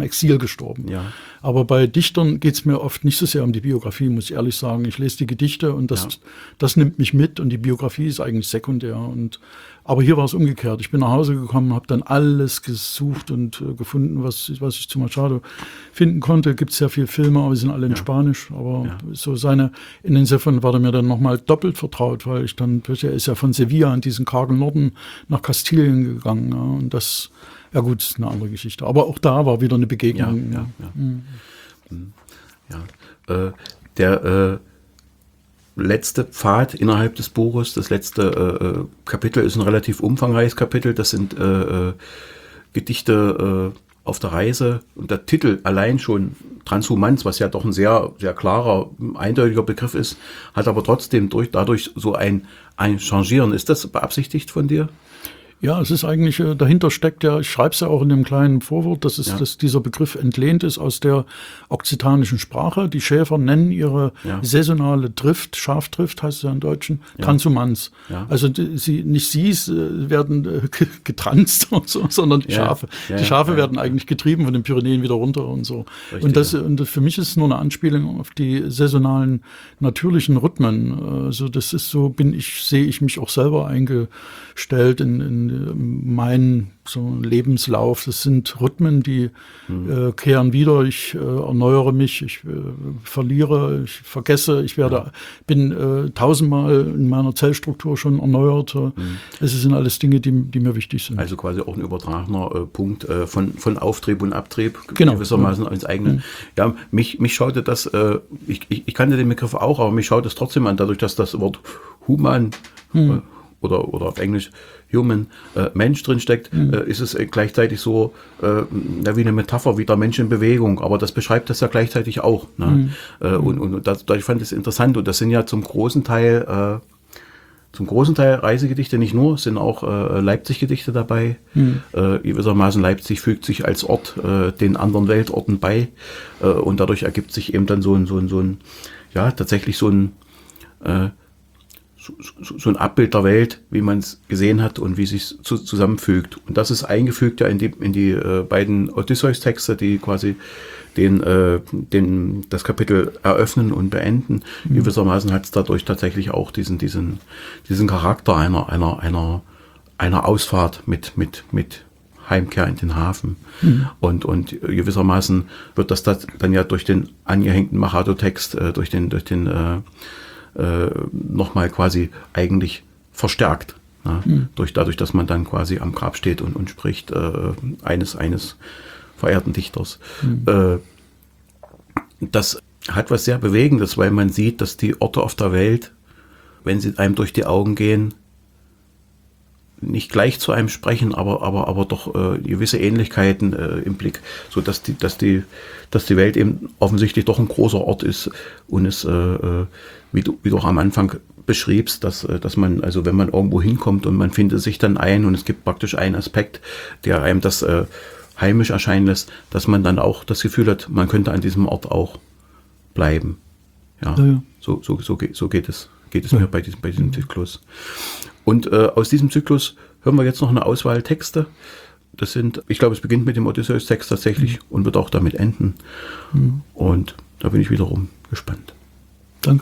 gestorben. Ja. Aber bei Dichtern geht es mir oft nicht so sehr um die Biografie, muss ich ehrlich sagen. Ich lese die Gedichte und das nimmt mich mit und die Biografie ist eigentlich sekundär. Aber hier war es umgekehrt. Ich bin nach Hause gekommen, habe dann alles gesucht und gefunden, was ich zu Machado finden konnte. Gibt sehr viele Filme, aber die sind alle in Spanisch. Aber insofern war er mir dann nochmal doppelt vertraut, weil er ist ja von Sevilla in diesen kargen Norden nach Kastilien gegangen. Ja, und das, ja gut, ist eine andere Geschichte. Aber auch da war wieder eine Begegnung. Der letzte Pfad innerhalb des Buches, das letzte Kapitel ist ein relativ umfangreiches Kapitel. Das sind Gedichte auf der Reise. Und der Titel allein schon, Transhumanz, was ja doch ein sehr, sehr klarer, eindeutiger Begriff ist, hat aber trotzdem dadurch so ein Changieren. Ist das beabsichtigt von dir? Ja, es ist eigentlich, dahinter steckt ja, ich schreibe es ja auch in dem kleinen Vorwort, dass dieser Begriff entlehnt ist aus der okzitanischen Sprache. Die Schäfer nennen ihre saisonale Drift, Schafdrift heißt es ja im Deutschen, Transhumanz. Ja. Also sie werden getranst und so, sondern die Schafe. Die Schafe werden eigentlich getrieben von den Pyrenäen wieder runter und so. Richtig, und für mich ist es nur eine Anspielung auf die saisonalen, natürlichen Rhythmen. Also das ist so, sehe ich mich auch selber eingestellt in meinen so Lebenslauf. Das sind Rhythmen, die kehren wieder. Ich erneuere mich, ich verliere, ich vergesse, bin 1000-mal in meiner Zellstruktur schon erneuert. Es sind alles Dinge, die mir wichtig sind. Also quasi auch ein übertragener Punkt von Auftrieb und Abtrieb, genau, gewissermaßen ins eigene. Ja, mich schaute das, ich kannte den Begriff auch, aber mich schaut es trotzdem an, dadurch, dass das Wort human oder auf Englisch Human, Mensch drin steckt, ist es gleichzeitig so wie eine Metapher, wie der Mensch in Bewegung. Aber das beschreibt das ja gleichzeitig auch. Ne? Und ich fand es interessant. Und das sind ja zum großen Teil Reisegedichte, nicht nur, es sind auch Leipzig-Gedichte dabei. Gewissermaßen Leipzig fügt sich als Ort den anderen Weltorten bei. Und dadurch ergibt sich eben dann so ein Abbild der Welt, wie man es gesehen hat und wie es sich zusammenfügt. Und das ist eingefügt ja in die beiden Odysseus-Texte, die quasi das Kapitel eröffnen und beenden. Gewissermaßen hat es dadurch tatsächlich auch diesen Charakter einer Ausfahrt mit Heimkehr in den Hafen. Und gewissermaßen wird das dann ja durch den angehängten Machado-Text, durch den nochmal quasi eigentlich verstärkt. Ne? Dadurch, dass man dann quasi am Grab steht und spricht eines verehrten Dichters. Das hat was sehr Bewegendes, weil man sieht, dass die Orte auf der Welt, wenn sie einem durch die Augen gehen, nicht gleich zu einem sprechen, aber doch gewisse Ähnlichkeiten im Blick, so dass die Welt eben offensichtlich doch ein großer Ort ist und es, wie du auch am Anfang beschriebst, dass man, also wenn man irgendwo hinkommt und man findet sich dann ein und es gibt praktisch einen Aspekt, der einem das heimisch erscheinen lässt, dass man dann auch das Gefühl hat, man könnte an diesem Ort auch bleiben. Ja. So geht es mir bei diesem Zyklus. Und aus diesem Zyklus hören wir jetzt noch eine Auswahl Texte. Das sind, ich glaube, es beginnt mit dem Odysseus-Text tatsächlich und wird auch damit enden. Und da bin ich wiederum gespannt. Danke.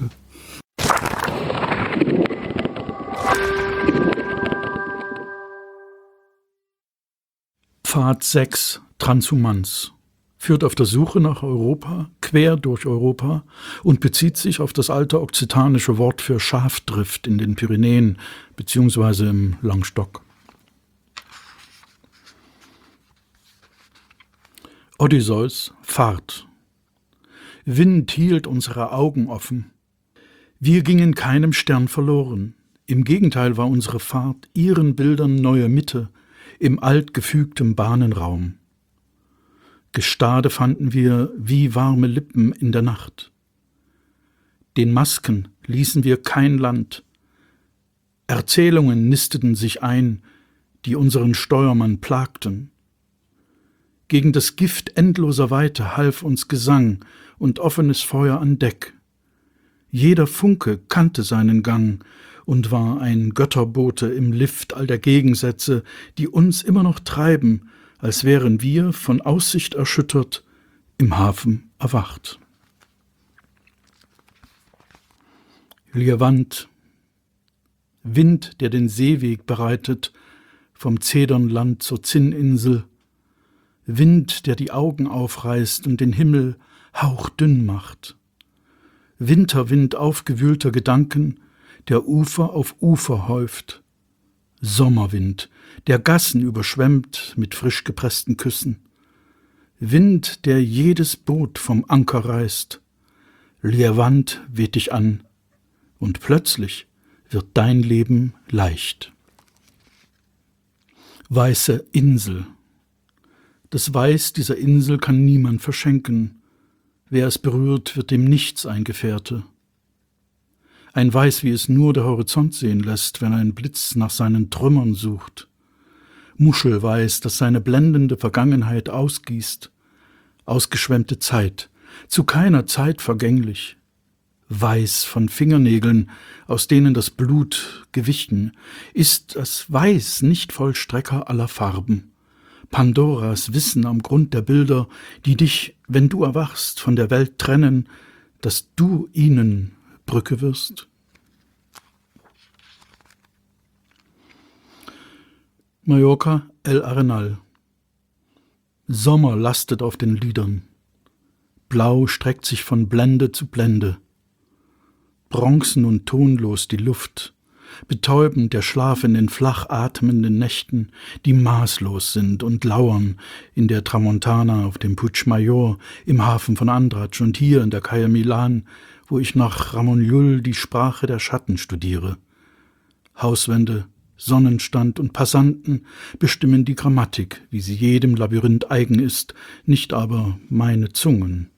Pfad 6, Transhumanz, führt auf der Suche nach Europa, quer durch Europa und bezieht sich auf das alte okzitanische Wort für Schafdrift in den Pyrenäen bzw. im Langstock. Odysseus, Fahrt. Wind hielt unsere Augen offen. Wir gingen keinem Stern verloren. Im Gegenteil war unsere Fahrt ihren Bildern neue Mitte im altgefügtem Bahnenraum. Gestade fanden wir wie warme Lippen in der Nacht. Den Masken ließen wir kein Land. Erzählungen nisteten sich ein, die unseren Steuermann plagten. Gegen das Gift endloser Weite half uns Gesang und offenes Feuer an Deck. Jeder Funke kannte seinen Gang und war ein Götterbote im Lift all der Gegensätze, die uns immer noch treiben, als wären wir, von Aussicht erschüttert, im Hafen erwacht. Lievant, Wind, der den Seeweg bereitet, vom Zedernland zur Zinninsel, Wind, der die Augen aufreißt und den Himmel hauchdünn macht, Winterwind aufgewühlter Gedanken, der Ufer auf Ufer häuft, Sommerwind, der Gassen überschwemmt mit frisch gepressten Küssen, Wind, der jedes Boot vom Anker reißt, Lievant weht dich an, und plötzlich wird dein Leben leicht. Weiße Insel. Das Weiß dieser Insel kann niemand verschenken. Wer es berührt, wird dem nichts ein Gefährte. Ein Weiß, wie es nur der Horizont sehen lässt, wenn ein Blitz nach seinen Trümmern sucht. Muschelweiß, das seine blendende Vergangenheit ausgießt. Ausgeschwemmte Zeit, zu keiner Zeit vergänglich. Weiß von Fingernägeln, aus denen das Blut gewichen, ist das Weiß nicht Vollstrecker aller Farben. Pandoras Wissen am Grund der Bilder, die dich, wenn du erwachst, von der Welt trennen, dass du ihnen Brücke wirst? Mallorca, El Arenal. Sommer lastet auf den Lidern. Blau streckt sich von Blende zu Blende. Bronzen und tonlos die Luft, betäubend der Schlaf in den flach atmenden Nächten, die maßlos sind und lauern in der Tramontana auf dem Puig Mayor, im Hafen von Andratx und hier in der Calle Milan, wo ich nach Ramon Llull die Sprache der Schatten studiere. Hauswände, Sonnenstand und Passanten bestimmen die Grammatik, wie sie jedem Labyrinth eigen ist, nicht aber meine Zungen.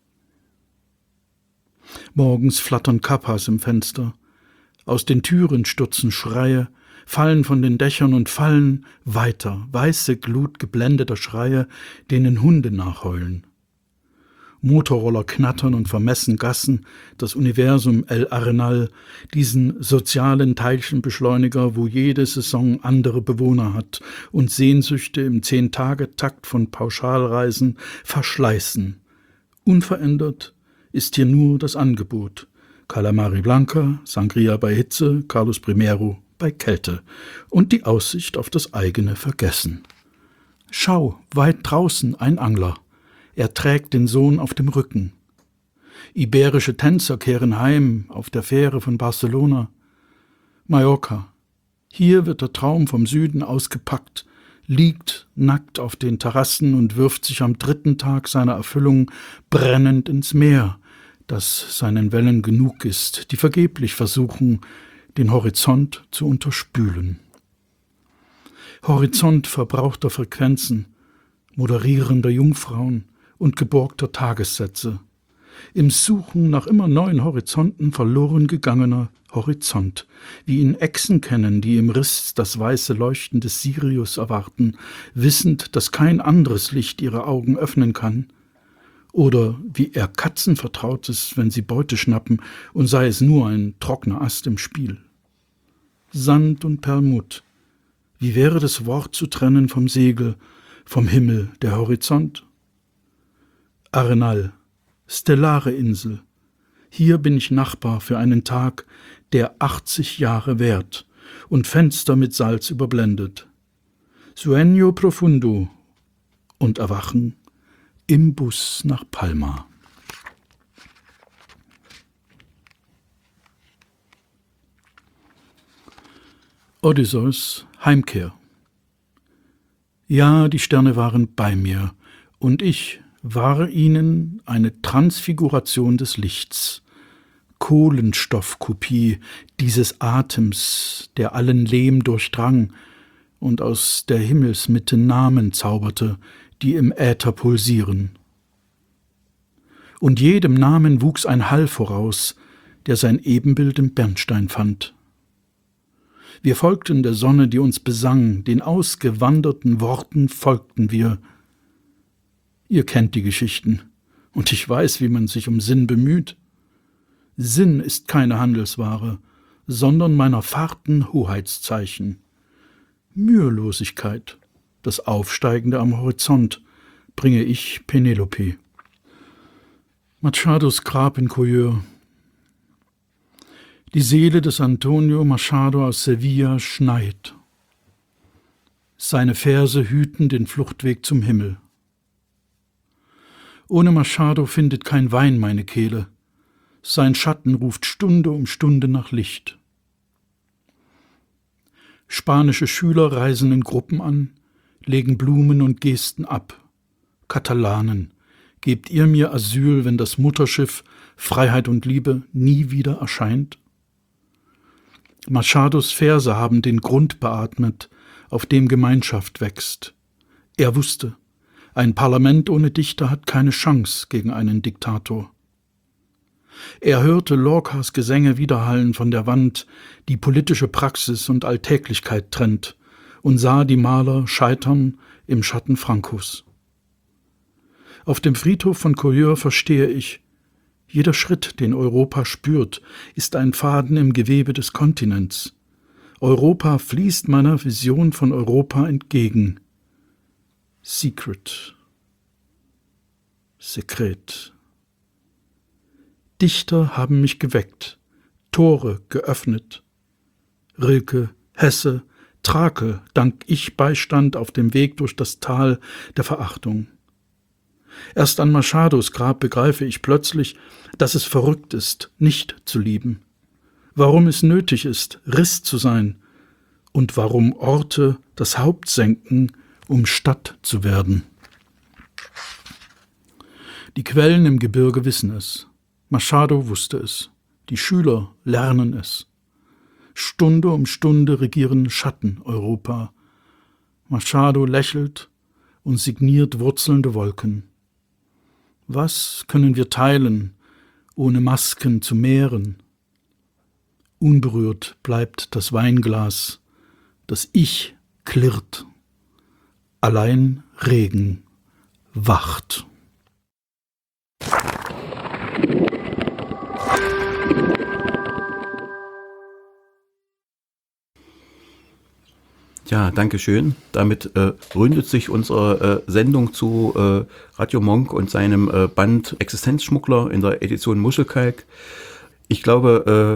Morgens flattern Kappas im Fenster. Aus den Türen stürzen Schreie, fallen von den Dächern und fallen weiter, weiße Glut geblendeter Schreie, denen Hunde nachheulen. Motorroller knattern und vermessen Gassen, das Universum El Arenal, diesen sozialen Teilchenbeschleuniger, wo jede Saison andere Bewohner hat und Sehnsüchte im 10-Tage-Takt von Pauschalreisen verschleißen. Unverändert ist hier nur das Angebot. Calamari Blanca, Sangria bei Hitze, Carlos Primero bei Kälte und die Aussicht auf das eigene Vergessen. Schau, weit draußen ein Angler. Er trägt den Sohn auf dem Rücken. Iberische Tänzer kehren heim auf der Fähre von Barcelona. Mallorca. Hier wird der Traum vom Süden ausgepackt, liegt nackt auf den Terrassen und wirft sich am 3. Tag seiner Erfüllung brennend ins Meer, das seinen Wellen genug ist, die vergeblich versuchen, den Horizont zu unterspülen. Horizont verbrauchter Frequenzen, moderierender Jungfrauen und geborgter Tagessätze. Im Suchen nach immer neuen Horizonten verloren gegangener Horizont, wie ihn Echsen kennen, die im Riss das weiße Leuchten des Sirius erwarten, wissend, dass kein anderes Licht ihre Augen öffnen kann. Oder wie er Katzen vertraut ist, wenn sie Beute schnappen, und sei es nur ein trockener Ast im Spiel. Sand und Perlmutt. Wie wäre das Wort zu trennen vom Segel, vom Himmel, der Horizont? Arenal, stellare Insel. Hier bin ich Nachbar für einen Tag, der 80 Jahre währt und Fenster mit Salz überblendet. Sueño profundo und Erwachen im Bus nach Palma. Odysseus Heimkehr. Ja, die Sterne waren bei mir, und ich war ihnen eine Transfiguration des Lichts, Kohlenstoffkopie dieses Atems, der allen Lehm durchdrang und aus der Himmelsmitte Namen zauberte, die im Äther pulsieren. Und jedem Namen wuchs ein Hall voraus, der sein Ebenbild im Bernstein fand. Wir folgten der Sonne, die uns besang, den ausgewanderten Worten folgten wir. Ihr kennt die Geschichten, und ich weiß, wie man sich um Sinn bemüht. Sinn ist keine Handelsware, sondern meiner Fahrten Hoheitszeichen. Mühelosigkeit, das Aufsteigende am Horizont, bringe ich Penelope. Machados Grab in Colleur. Die Seele des Antonio Machado aus Sevilla schneit. Seine Verse hüten den Fluchtweg zum Himmel. Ohne Machado findet kein Wein meine Kehle. Sein Schatten ruft Stunde um Stunde nach Licht. Spanische Schüler reisen in Gruppen an, legen Blumen und Gesten ab. Katalanen, gebt ihr mir Asyl, wenn das Mutterschiff Freiheit und Liebe nie wieder erscheint? Machados Verse haben den Grund beatmet, auf dem Gemeinschaft wächst. Er wusste, ein Parlament ohne Dichter hat keine Chance gegen einen Diktator. Er hörte Lorcas Gesänge widerhallen von der Wand, die politische Praxis und Alltäglichkeit trennt, und sah die Maler scheitern im Schatten Francos. Auf dem Friedhof von Colleur verstehe ich, jeder Schritt, den Europa spürt, ist ein Faden im Gewebe des Kontinents. Europa fließt meiner Vision von Europa entgegen. Secret. Sekret. Dichter haben mich geweckt, Tore geöffnet. Rilke, Hesse, Trakel, dank ich Beistand auf dem Weg durch das Tal der Verachtung. Erst an Machados Grab begreife ich plötzlich, dass es verrückt ist, nicht zu lieben. Warum es nötig ist, Riss zu sein und warum Orte das Haupt senken, um Stadt zu werden. Die Quellen im Gebirge wissen es. Machado wusste es. Die Schüler lernen es. Stunde um Stunde regieren Schatten Europa. Machado lächelt und signiert wurzelnde Wolken. Was können wir teilen, ohne Masken zu mehren? Unberührt bleibt das Weinglas, das Ich klirrt. Allein Regen wacht. Ja, danke schön. Damit ründet sich unsere Sendung zu Radio Monk und seinem Band Existenzschmuggler in der Edition Muschelkalk. Ich glaube,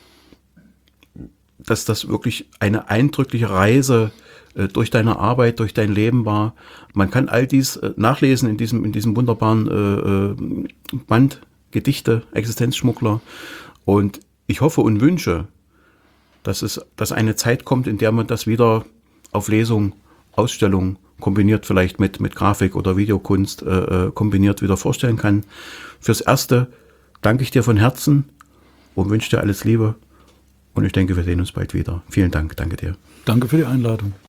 dass das wirklich eine eindrückliche Reise durch deine Arbeit, durch dein Leben war. Man kann all dies nachlesen in diesem wunderbaren Band Gedichte, Existenzschmuggler. Und ich hoffe und wünsche, dass eine Zeit kommt, in der man das wieder auf Lesung, Ausstellung, kombiniert vielleicht mit Grafik oder Videokunst, kombiniert wieder vorstellen kann. Fürs Erste danke ich dir von Herzen und wünsche dir alles Liebe. Und ich denke, wir sehen uns bald wieder. Vielen Dank, danke dir. Danke für die Einladung.